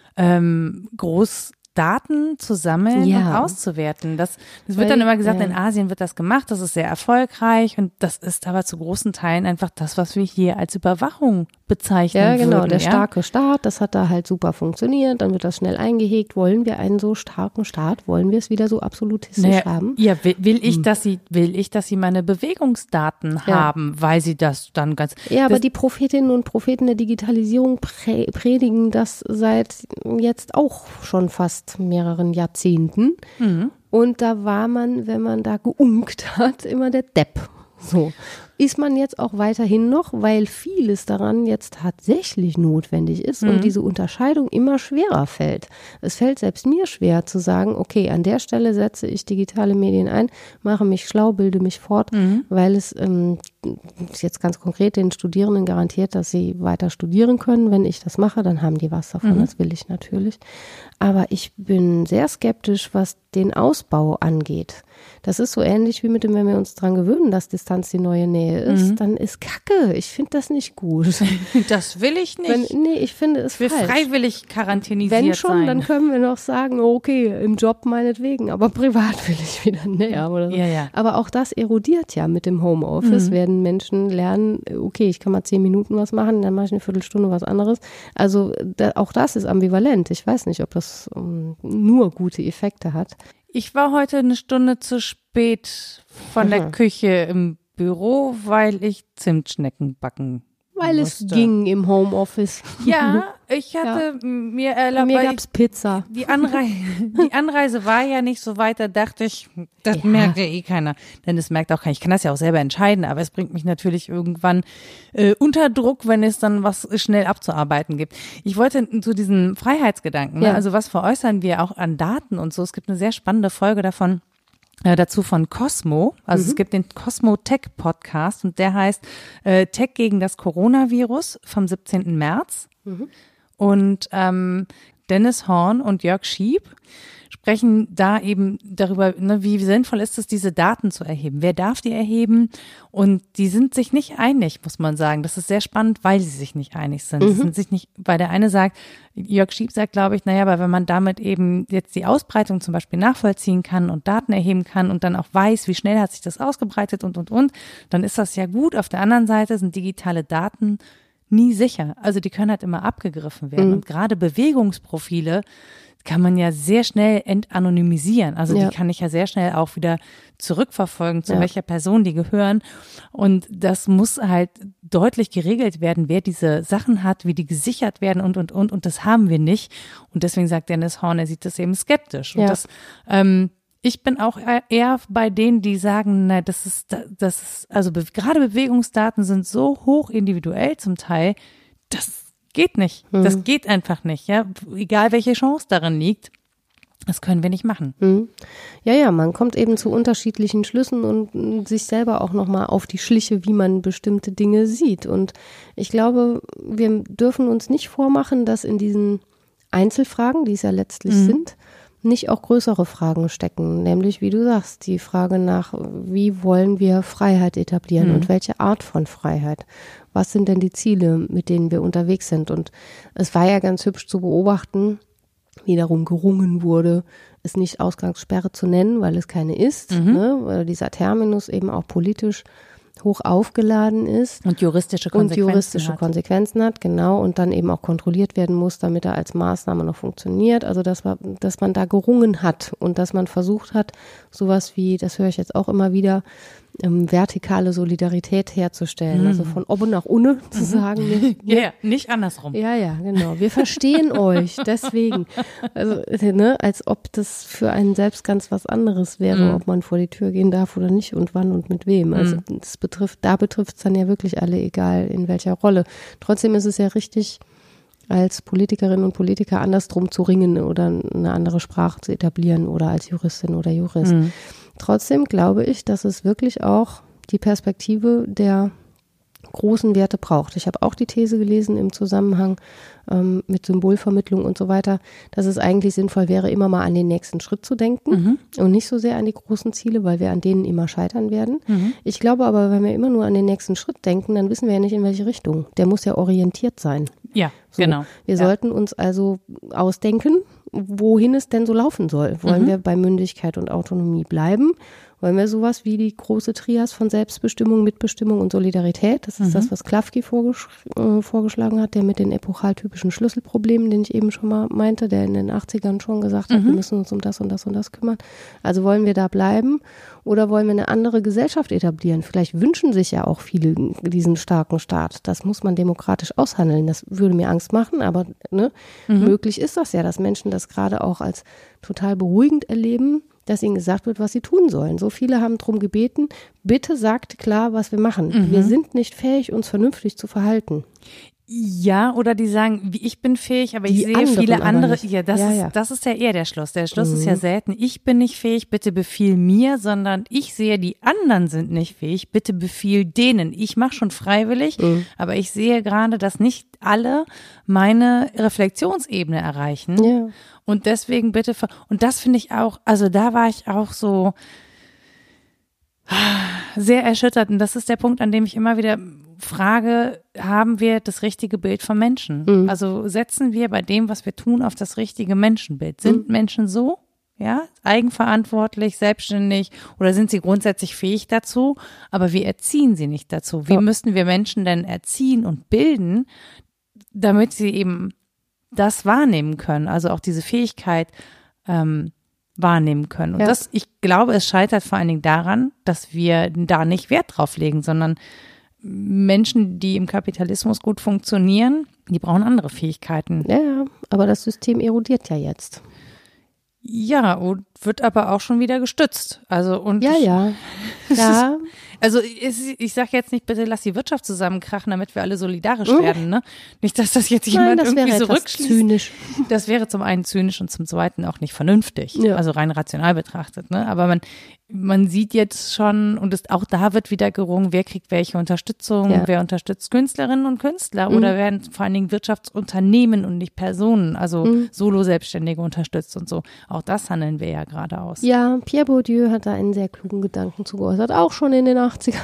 ähm, groß Daten zu sammeln ja. und auszuwerten. Das, das wird Weil, dann immer gesagt, ja. in Asien wird das gemacht, das ist sehr erfolgreich und das ist aber zu großen Teilen einfach das, was wir hier als Überwachung bezeichnen Ja, genau, würden, der ja? starke Staat, das hat da halt super funktioniert, dann wird das schnell eingehegt. Wollen wir einen so starken Staat? Wollen wir es wieder so absolutistisch naja, haben? Ja, will, will ich, hm. dass sie, will ich, dass sie meine Bewegungsdaten ja. haben, weil sie das dann ganz. Ja, aber die Prophetinnen und Propheten der Digitalisierung prä- predigen das seit jetzt auch schon fast mehreren Jahrzehnten. Mhm. Und da war man, wenn man da geunkt hat, immer der Depp. So. Ist man jetzt auch weiterhin noch, weil vieles daran jetzt tatsächlich notwendig ist mhm. und diese Unterscheidung immer schwerer fällt. Es fällt selbst mir schwer zu sagen, okay, an der Stelle setze ich digitale Medien ein, mache mich schlau, bilde mich fort, mhm. weil es ähm, jetzt ganz konkret den Studierenden garantiert, dass sie weiter studieren können. Wenn ich das mache, dann haben die was davon, mhm. das will ich natürlich. Aber ich bin sehr skeptisch, was den Ausbau angeht. Das ist so ähnlich wie mit dem, wenn wir uns dran gewöhnen, dass Distanz die neue Nähe ist, mhm. dann ist Kacke. Ich finde das nicht gut. Das will ich nicht. Wenn, nee, ich finde es ich will falsch. freiwillig quarantänisiert Wenn schon, sein. dann können wir noch sagen, okay, im Job meinetwegen, aber privat will ich wieder näher oder so. Ja, ja. Aber auch das erodiert ja mit dem Homeoffice, mhm. werden Menschen lernen, okay, ich kann mal zehn Minuten was machen, dann mache ich eine Viertelstunde was anderes. Also da, auch das ist ambivalent. Ich weiß nicht, ob das um, nur gute Effekte hat. Ich war heute eine Stunde zu spät von Aha. der Küche im Büro, weil ich Zimtschnecken backen Weil musste. es ging im Homeoffice. Ja, ich hatte ja. mir erlaubt, mir gab's ich, Pizza. Die Anreise, die Anreise war ja nicht so weit, da dachte ich, das ja. merkt ja eh keiner. Denn es merkt auch keiner. Ich kann das ja auch selber entscheiden, aber es bringt mich natürlich irgendwann äh, unter Druck, wenn es dann was schnell abzuarbeiten gibt. Ich wollte zu diesem Freiheitsgedanken, ja. ne? Also was veräußern wir auch an Daten und so. Es gibt eine sehr spannende Folge davon. Äh, dazu von Cosmo, also mhm. es gibt den Cosmo Tech Podcast und der heißt äh, Tech gegen das Coronavirus vom siebzehnten März mhm. und ähm, Dennis Horn und Jörg Schieb sprechen da eben darüber, ne, wie sinnvoll ist es, diese Daten zu erheben. Wer darf die erheben? Und die sind sich nicht einig, muss man sagen. Das ist sehr spannend, weil sie sich nicht einig sind. Mhm. Sie sind sich nicht, weil der eine sagt, Jörg Schieb sagt, glaube ich, naja, aber wenn man damit eben jetzt die Ausbreitung zum Beispiel nachvollziehen kann und Daten erheben kann und dann auch weiß, wie schnell hat sich das ausgebreitet und, und, und, dann ist das ja gut. Auf der anderen Seite sind digitale Daten nie sicher. Also die können halt immer abgegriffen werden. Mhm. Und gerade Bewegungsprofile kann man ja sehr schnell entanonymisieren. Also ja. die kann ich ja sehr schnell auch wieder zurückverfolgen, zu ja. welcher Person die gehören. Und das muss halt deutlich geregelt werden, wer diese Sachen hat, wie die gesichert werden und, und, und. Und das haben wir nicht. Und deswegen sagt Dennis Horn, er sieht das eben skeptisch. Und ja. das, ähm, ich bin auch eher bei denen, die sagen, na, das ist, das ist, also be- gerade Bewegungsdaten sind so hoch individuell zum Teil, das geht nicht. Hm. Das geht einfach nicht, ja. Egal welche Chance darin liegt, das können wir nicht machen. Hm. Ja, ja, man kommt eben zu unterschiedlichen Schlüssen und sich selber auch nochmal auf die Schliche, wie man bestimmte Dinge sieht. Und ich glaube, wir dürfen uns nicht vormachen, dass in diesen Einzelfragen, die es ja letztlich mhm. sind, nicht auch größere Fragen stecken, nämlich, wie du sagst, die Frage nach, wie wollen wir Freiheit etablieren mhm. und welche Art von Freiheit? Was sind denn die Ziele, mit denen wir unterwegs sind? Und es war ja ganz hübsch zu beobachten, wie darum gerungen wurde, es nicht Ausgangssperre zu nennen, weil es keine ist, mhm. ne? Weil dieser Terminus eben auch politisch hoch aufgeladen ist. Und juristische Konsequenzen Und juristische hat. Konsequenzen hat, genau. Und dann eben auch kontrolliert werden muss, damit er als Maßnahme noch funktioniert. Also dass man, dass man da gerungen hat und dass man versucht hat, sowas wie, das höre ich jetzt auch immer wieder, ähm, vertikale Solidarität herzustellen. Mhm. Also von oben nach unten mhm. zu sagen. Wir, ja, ja, nicht andersrum. Ja, ja, genau. Wir verstehen euch, deswegen. Also, ne, als ob das für einen selbst ganz was anderes wäre, mhm. ob man vor die Tür gehen darf oder nicht und wann und mit wem. Also das betrifft, da betrifft es dann ja wirklich alle, egal in welcher Rolle. Trotzdem ist es ja richtig, als Politikerinnen und Politiker andersrum zu ringen oder eine andere Sprache zu etablieren oder als Juristin oder Jurist. Mhm. Trotzdem glaube ich, dass es wirklich auch die Perspektive der großen Werte braucht. Ich habe auch die These gelesen im Zusammenhang ähm, mit Symbolvermittlung und so weiter, dass es eigentlich sinnvoll wäre, immer mal an den nächsten Schritt zu denken mhm. und nicht so sehr an die großen Ziele, weil wir an denen immer scheitern werden. Mhm. Ich glaube aber, wenn wir immer nur an den nächsten Schritt denken, dann wissen wir ja nicht, in welche Richtung. Der muss ja orientiert sein. Ja, so, genau. Wir ja. sollten uns also ausdenken, wohin es denn so laufen soll. Wollen mhm. wir bei Mündigkeit und Autonomie bleiben? Wollen wir sowas wie die große Trias von Selbstbestimmung, Mitbestimmung und Solidarität? Das ist mhm. das, was Klafki vorgesch- äh, vorgeschlagen hat, der mit den epochaltypischen Schlüsselproblemen, den ich eben schon mal meinte, der in den achtzigern schon gesagt hat, mhm. wir müssen uns um das und das und das kümmern. Also wollen wir da bleiben oder wollen wir eine andere Gesellschaft etablieren? Vielleicht wünschen sich ja auch viele diesen starken Staat. Das muss man demokratisch aushandeln. Das würde mir Angst machen, aber ne, mhm. möglich ist das ja, dass Menschen das gerade auch als total beruhigend erleben, dass ihnen gesagt wird, was sie tun sollen. So viele haben darum gebeten, bitte sagt klar, was wir machen. Mhm. Wir sind nicht fähig, uns vernünftig zu verhalten. Ja, oder die sagen, ich bin fähig, aber ich Die sehe viele andere. nicht. Ja, das Ja, ist, ja. das ist ja eher der Schluss. Der Schluss Mhm. ist ja selten, ich bin nicht fähig, bitte befiehl mir, sondern ich sehe, die anderen sind nicht fähig, bitte befiehl denen. Ich mache schon freiwillig, mhm. aber ich sehe gerade, dass nicht alle meine Reflexionsebene erreichen. Ja. Und deswegen bitte, ver- und das finde ich auch, also da war ich auch so sehr erschüttert. Und das ist der Punkt, an dem ich immer wieder frage, haben wir das richtige Bild vom Menschen? Mhm. Also setzen wir bei dem, was wir tun, auf das richtige Menschenbild? Sind mhm. Menschen so, ja, eigenverantwortlich, selbstständig oder sind sie grundsätzlich fähig dazu? Aber wir erziehen sie nicht dazu. Wie ja. müssten wir Menschen denn erziehen und bilden, damit sie eben das wahrnehmen können, also auch diese Fähigkeit ähm, wahrnehmen können. Und ja. das, ich glaube, es scheitert vor allen Dingen daran, dass wir da nicht Wert drauf legen, sondern Menschen, die im Kapitalismus gut funktionieren, die brauchen andere Fähigkeiten. Ja, aber das System erodiert ja jetzt. Ja, und wird aber auch schon wieder gestützt. Also und ja, ja, ja. Also ich, ich sage jetzt nicht, bitte lass die Wirtschaft zusammenkrachen, damit wir alle solidarisch mhm. werden. Ne? Nicht, dass das jetzt jemand Nein, das irgendwie wäre so rückschließt. Zynisch. Das wäre zum einen zynisch und zum zweiten auch nicht vernünftig. Ja. Also rein rational betrachtet. Ne? Aber man, man sieht jetzt schon, und es, auch da wird wieder gerungen, wer kriegt welche Unterstützung, ja. wer unterstützt Künstlerinnen und Künstler mhm. oder werden vor allen Dingen Wirtschaftsunternehmen und nicht Personen, also mhm. Solo-Selbstständige unterstützt und so. Auch das handeln wir ja gerade aus. Ja, Pierre Bourdieu hat da einen sehr klugen Gedanken zu geäußert, auch schon in den achtzigern.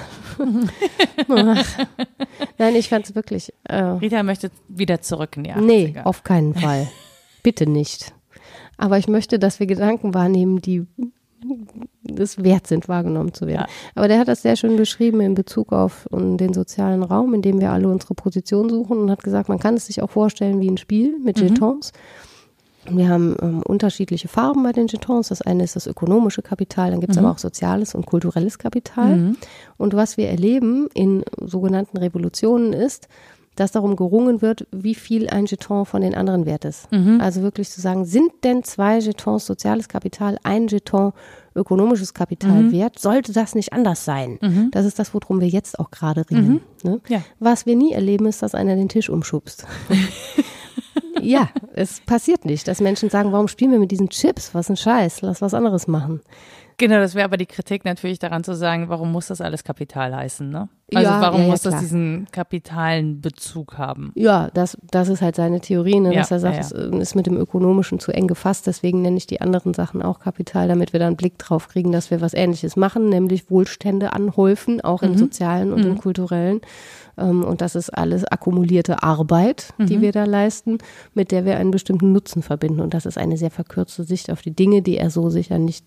Nein, ich fand es wirklich. Äh, Rita möchte wieder zurück in die achtziger. Nee, auf keinen Fall. Bitte nicht. Aber ich möchte, dass wir Gedanken wahrnehmen, die es wert sind, wahrgenommen zu werden. Ja. Aber der hat das sehr schön beschrieben in Bezug auf den sozialen Raum, in dem wir alle unsere Position suchen und hat gesagt, man kann es sich auch vorstellen wie ein Spiel mit mhm. Jetons. Wir haben ähm, unterschiedliche Farben bei den Jetons. Das eine ist das ökonomische Kapital, dann gibt es mhm. aber auch soziales und kulturelles Kapital. Mhm. Und was wir erleben in sogenannten Revolutionen ist, dass darum gerungen wird, wie viel ein Jeton von den anderen wert ist. Mhm. Also wirklich zu sagen, sind denn zwei Jetons soziales Kapital, ein Jeton ökonomisches Kapital mhm. wert? Sollte das nicht anders sein? Mhm. Das ist das, worum wir jetzt auch gerade ringen. Mhm. Ne? Ja. Was wir nie erleben, ist, dass einer den Tisch umschubst. Ja, es passiert nicht, dass Menschen sagen, warum spielen wir mit diesen Chips? Was ein Scheiß, lass was anderes machen. Genau, das wäre aber die Kritik natürlich daran zu sagen, warum muss das alles Kapital heißen, ne? Also ja, warum ja, ja, muss das klar. diesen kapitalen Bezug haben? Ja, das, das ist halt seine Theorie, ne? Dass ja, er sagt, ja, ja. es ist mit dem Ökonomischen zu eng gefasst, deswegen nenne ich die anderen Sachen auch Kapital, damit wir da einen Blick drauf kriegen, dass wir was Ähnliches machen, nämlich Wohlstände anhäufen, auch im mhm. sozialen und mhm. im kulturellen. Und das ist alles akkumulierte Arbeit, die mhm. wir da leisten, mit der wir einen bestimmten Nutzen verbinden. Und das ist eine sehr verkürzte Sicht auf die Dinge, die er so sicher nicht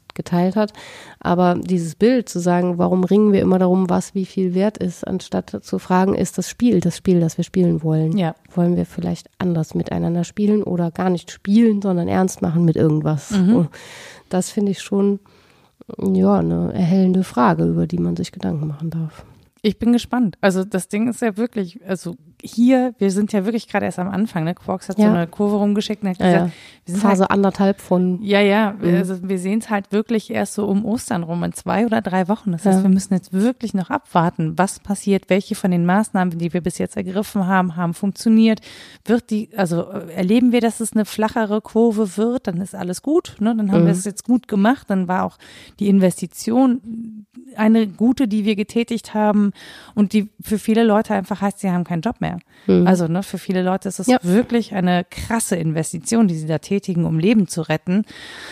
geteilt hat. Aber dieses Bild zu sagen, warum ringen wir immer darum, was wie viel wert ist, anstatt zu fragen, ist das Spiel, das Spiel, das wir spielen wollen. Ja. Wollen wir vielleicht anders miteinander spielen oder gar nicht spielen, sondern ernst machen mit irgendwas. Mhm. Das finde ich schon ja, eine erhellende Frage, über die man sich Gedanken machen darf. Ich bin gespannt. Also das Ding ist ja wirklich, also hier, wir sind ja wirklich gerade erst am Anfang, ne? Quarks hat ja. so eine Kurve rumgeschickt und hat gesagt, ja, ja. wir sind Phase halt, anderthalb von. Ja, ja, Mhm. also wir sehen es halt wirklich erst so um Ostern rum, in zwei oder drei Wochen. Das heißt, Ja. wir müssen jetzt wirklich noch abwarten, was passiert, welche von den Maßnahmen, die wir bis jetzt ergriffen haben, haben funktioniert. Wird die, also erleben wir, dass es eine flachere Kurve wird, dann ist alles gut, ne? Dann haben Mhm. wir es jetzt gut gemacht, dann war auch die Investition eine gute, die wir getätigt haben und die für viele Leute einfach heißt, sie haben keinen Job mehr. Mhm. Also ne, für viele Leute ist es Ja. wirklich eine krasse Investition, die sie da tätigen, um Leben zu retten.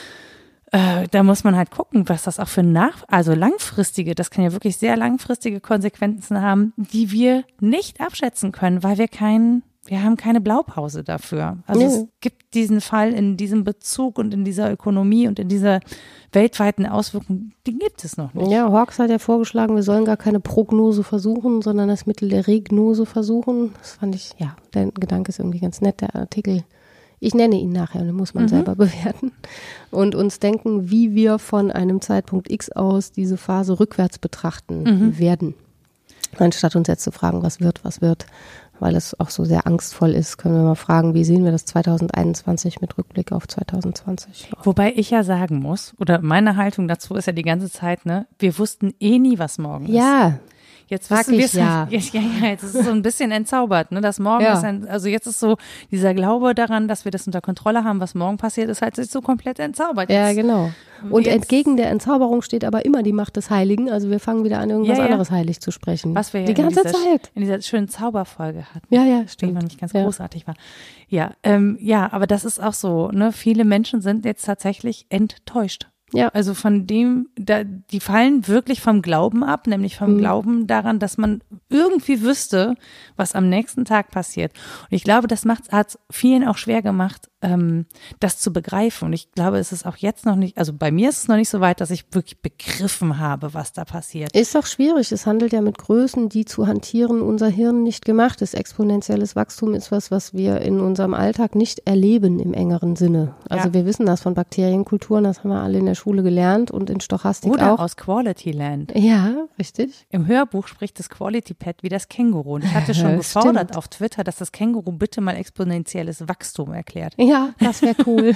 Äh, da muss man halt gucken, was das auch für nach, also langfristige, das kann ja wirklich sehr langfristige Konsequenzen haben, die wir nicht abschätzen können, weil wir keinen Wir haben keine Blaupause dafür. Also Nee. es gibt diesen Fall in diesem Bezug und in dieser Ökonomie und in dieser weltweiten Auswirkung, die gibt es noch nicht. Ja, Hawkes hat ja vorgeschlagen, wir sollen gar keine Prognose versuchen, sondern das Mittel der Regnose versuchen. Das fand ich, ja, der Gedanke ist irgendwie ganz nett, der Artikel. Ich nenne ihn nachher, den muss man Mhm. selber bewerten. Und uns denken, wie wir von einem Zeitpunkt X aus diese Phase rückwärts betrachten Mhm. werden. Anstatt uns jetzt zu fragen, was wird, was wird. Weil es auch so sehr angstvoll ist, können wir mal fragen, wie sehen wir das zwanzig einundzwanzig mit Rückblick auf zwanzig zwanzig? Wobei ich ja sagen muss, oder meine Haltung dazu ist ja die ganze Zeit, ne, wir wussten eh nie, was morgen ist. Ja, Jetzt Sag wissen wir ich es ja. halt, ja, ja, jetzt ist es so ein bisschen entzaubert, ne, das morgen Ja. ist ein, also jetzt ist so dieser Glaube daran, dass wir das unter Kontrolle haben, was morgen passiert, ist halt so komplett entzaubert. ja, Jetzt, genau. Und jetzt- entgegen der Entzauberung steht aber immer die Macht des Heiligen. Also wir fangen wieder an, irgendwas Ja, ja. anderes heilig zu sprechen. was wir ja die ganze in dieser, Zeit. in dieser schönen Zauberfolge hatten. Ja, ja, Die stimmt. noch nicht ganz Ja. großartig war. Ja, ähm, ja, aber das ist auch so, ne, viele Menschen sind jetzt tatsächlich enttäuscht. Ja. Also von dem, da, die fallen wirklich vom Glauben ab, nämlich vom Mhm. Glauben daran, dass man irgendwie wüsste, was am nächsten Tag passiert. Und ich glaube, das macht, hat es vielen auch schwer gemacht, ähm, das zu begreifen. Und ich glaube, es ist auch jetzt noch nicht, also bei mir ist es noch nicht so weit, dass ich wirklich begriffen habe, was da passiert. Ist doch schwierig. Es handelt ja mit Größen, die zu hantieren unser Hirn nicht gemacht ist. Exponentielles Wachstum ist was, was wir in unserem Alltag nicht erleben im engeren Sinne. Also Ja. wir wissen das von Bakterienkulturen, das haben wir alle in der Schule gelernt und in Stochastik Oder auch. aus Quality Land. Ja, richtig. Im Hörbuch spricht das Quality Pad wie das Känguru. Und ich hatte schon gefordert Stimmt. auf Twitter, dass das Känguru bitte mal exponentielles Wachstum erklärt. Ja, das wäre cool.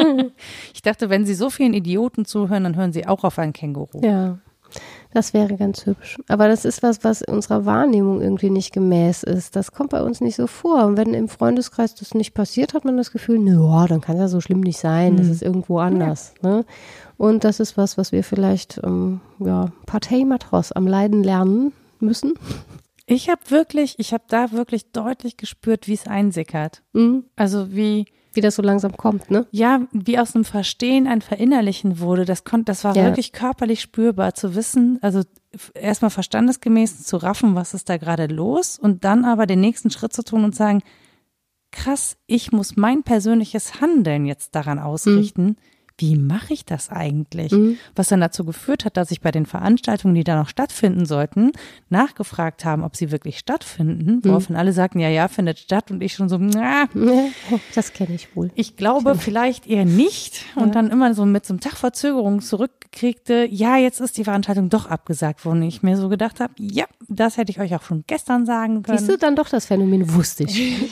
Ich dachte, wenn Sie so vielen Idioten zuhören, dann hören Sie auch auf ein Känguru. Ja, das wäre ganz hübsch. Aber das ist was, was unserer Wahrnehmung irgendwie nicht gemäß ist. Das kommt bei uns nicht so vor. Und wenn im Freundeskreis das nicht passiert, hat man das Gefühl, na, dann kann es ja so schlimm nicht sein. Das ist irgendwo anders. Ne? Und das ist was, was wir vielleicht, ähm, ja, Partei Matros am Leiden lernen müssen. Ich habe wirklich, ich habe da wirklich deutlich gespürt, wie es einsickert. Mhm. Also wie, Wie das so langsam kommt, ne? ja, wie aus einem Verstehen ein Verinnerlichen wurde. Das konnte, das war Ja. wirklich körperlich spürbar zu wissen, also f- erstmal verstandesgemäß zu raffen, was ist da gerade los und dann aber den nächsten Schritt zu tun und sagen, krass, ich muss mein persönliches Handeln jetzt daran ausrichten. Wie mache ich das eigentlich? Mhm. Was dann dazu geführt hat, dass ich bei den Veranstaltungen, die da noch stattfinden sollten, nachgefragt haben, ob sie wirklich stattfinden, woraufhin alle sagten, ja, ja, findet statt und ich schon so, na, Das kenne ich wohl. ich glaube vielleicht eher nicht und dann immer so mit so einem Tag Verzögerung zurückkriegte, ja, jetzt ist die Veranstaltung doch abgesagt worden. Und ich mir so gedacht habe, ja, das hätte ich euch auch schon gestern sagen können. Siehst du, dann doch das Phänomen wusste ich.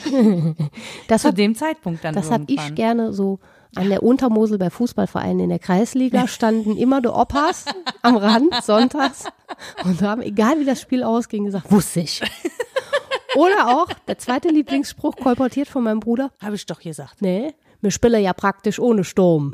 Das Zu hab, dem Zeitpunkt dann das habe irgendwann. ich gerne so an der Untermosel bei Fußballvereinen in der Kreisliga standen immer die Opas am Rand sonntags und haben, egal wie das Spiel ausging, gesagt, wusste ich. Oder auch, der zweite Lieblingsspruch, kolportiert von meinem Bruder, Habe ich doch gesagt. nee, wir spielen ja praktisch ohne Sturm.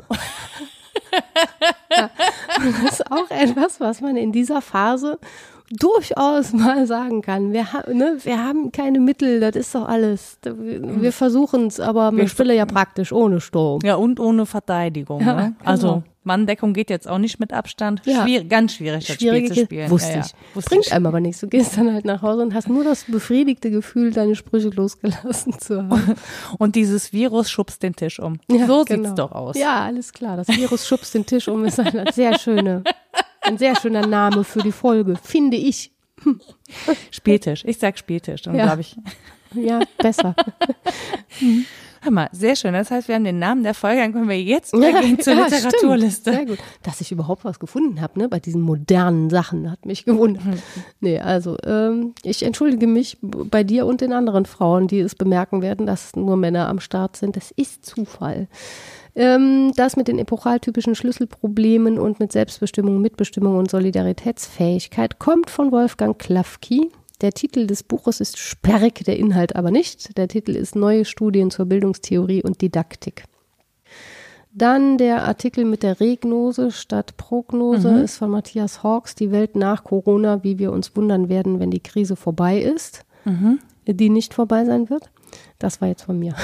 Ja, das ist auch etwas, was man in dieser Phase durchaus mal sagen kann. Wir, ha ne, wir haben keine Mittel, das ist doch alles. Wir, wir versuchen es, aber wir Wir spielen ja praktisch ohne Sturm. Ja, und ohne Verteidigung. Ja, ne? genau. Also Manndeckung geht jetzt auch nicht mit Abstand. Ja. Schwierig, ganz schwierig, das Schwierige, Spiel zu spielen. Wusste ja, ja. ich. Wusste Bringt ich. einem aber nichts. Du gehst dann halt nach Hause und hast nur das befriedigte Gefühl, deine Sprüche losgelassen zu haben. Und dieses Virus schubst den Tisch um. Ja, so genau. sieht's doch aus. Ja, alles klar. Das Virus schubst den Tisch um ist eine sehr schöne, ein sehr schöner Name für die Folge, finde ich. Spieltisch. Ich sag Spieltisch. Dann Ja. glaube ich. Ja, besser. Hör mal, sehr schön. Das heißt, wir haben den Namen der Folge, dann können wir jetzt übergehen zur ja, Literaturliste. Stimmt. Sehr gut. Dass ich überhaupt was gefunden habe, ne, bei diesen modernen Sachen, hat mich gewundert. Mhm. Nee, also ähm, ich entschuldige mich bei dir und den anderen Frauen, die es bemerken werden, dass nur Männer am Start sind. Das ist Zufall. Ähm, das mit den epochaltypischen Schlüsselproblemen und mit Selbstbestimmung, Mitbestimmung und Solidaritätsfähigkeit kommt von Wolfgang Klafki. Der Titel des Buches ist sperrig, der Inhalt aber nicht. Der Titel ist Neue Studien zur Bildungstheorie und Didaktik. Dann der Artikel mit der Regnose statt Prognose mhm. ist von Matthias Hawks, Die Welt nach Corona, wie wir uns wundern werden, wenn die Krise vorbei ist, mhm. die nicht vorbei sein wird. Das war jetzt von mir.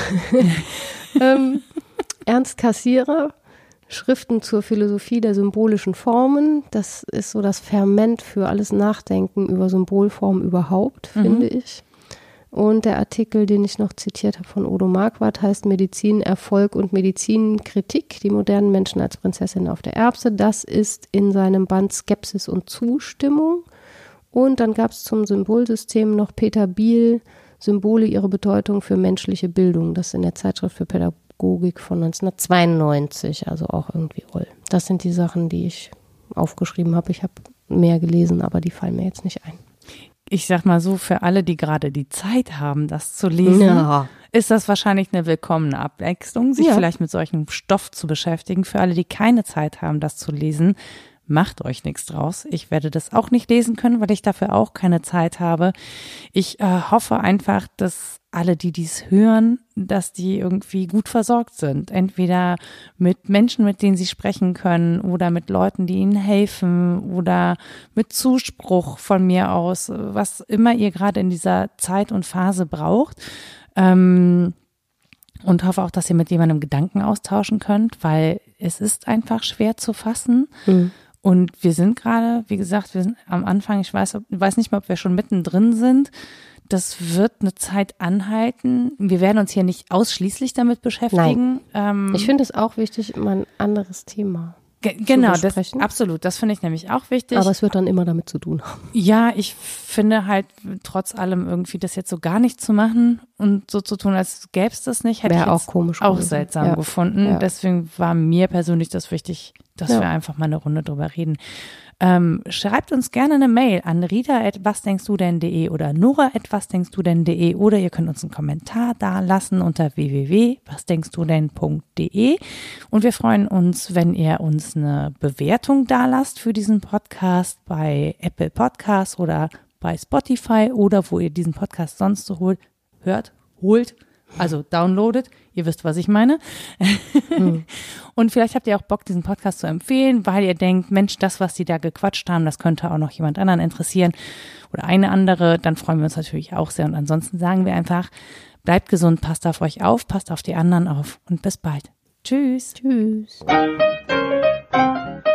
ähm, Ernst Cassirer, Schriften zur Philosophie der symbolischen Formen. Das ist so das Ferment für alles Nachdenken über Symbolformen überhaupt, mhm. finde ich. Und der Artikel, den ich noch zitiert habe von Odo Marquardt, heißt Medizin, Erfolg und Medizinkritik, die modernen Menschen als Prinzessinnen auf der Erbse. Das ist in seinem Band Skepsis und Zustimmung. Und dann gab es zum Symbolsystem noch Peter Biel, Symbole, ihre Bedeutung für menschliche Bildung. Das ist in der Zeitschrift für Pädagogik von neunzehnhundertzweiundneunzig, also auch irgendwie Roll. Das sind die Sachen, die ich aufgeschrieben habe. Ich habe mehr gelesen, aber die fallen mir jetzt nicht ein. Ich sag mal so, für alle, die gerade die Zeit haben, das zu lesen, ja. ist das wahrscheinlich eine willkommene Abwechslung, sich ja. vielleicht mit solchem Stoff zu beschäftigen. Für alle, die keine Zeit haben, das zu lesen, macht euch nichts draus. Ich werde das auch nicht lesen können, weil ich dafür auch keine Zeit habe. Ich äh, hoffe einfach, dass alle, die dies hören, dass die irgendwie gut versorgt sind. Entweder mit Menschen, mit denen sie sprechen können oder mit Leuten, die ihnen helfen oder mit Zuspruch von mir aus, was immer ihr gerade in dieser Zeit und Phase braucht. Ähm, und hoffe auch, dass ihr mit jemandem Gedanken austauschen könnt, weil es ist einfach schwer zu fassen. Mhm. Und wir sind gerade, wie gesagt, wir sind am Anfang, ich weiß, weiß nicht mal, ob wir schon mittendrin sind. Das wird eine Zeit anhalten. Wir werden uns hier nicht ausschließlich damit beschäftigen. Nein. Ähm, ich finde es auch wichtig, immer ein anderes Thema ge- genau, zu besprechen. Das, absolut. Das finde ich nämlich auch wichtig. Aber es wird dann immer damit zu tun haben. Ja, ich finde halt trotz allem irgendwie das jetzt so gar nicht zu machen und so zu tun, als gäbe es das nicht, hätte Wäre ich auch komisch auch gewesen. seltsam ja. gefunden. Ja. Deswegen war mir persönlich das wichtig, dass ja. wir einfach mal eine Runde drüber reden. Ähm, schreibt uns gerne eine Mail an rita at wasdenkstudenn.de oder nora at wasdenkstudenn.de oder ihr könnt uns einen Kommentar da lassen unter w w w punkt wasdenkstudenn punkt de und wir freuen uns, wenn ihr uns eine Bewertung da lasst für diesen Podcast bei Apple Podcasts oder bei Spotify oder wo ihr diesen Podcast sonst so holt, hört, holt. Also downloadet, ihr wisst, was ich meine. Hm. Und vielleicht habt ihr auch Bock, diesen Podcast zu empfehlen, weil ihr denkt, Mensch, das, was die da gequatscht haben, das könnte auch noch jemand anderen interessieren oder eine andere. Dann freuen wir uns natürlich auch sehr. Und ansonsten sagen wir einfach, bleibt gesund, passt auf euch auf, passt auf die anderen auf und bis bald. Tschüss. Tschüss.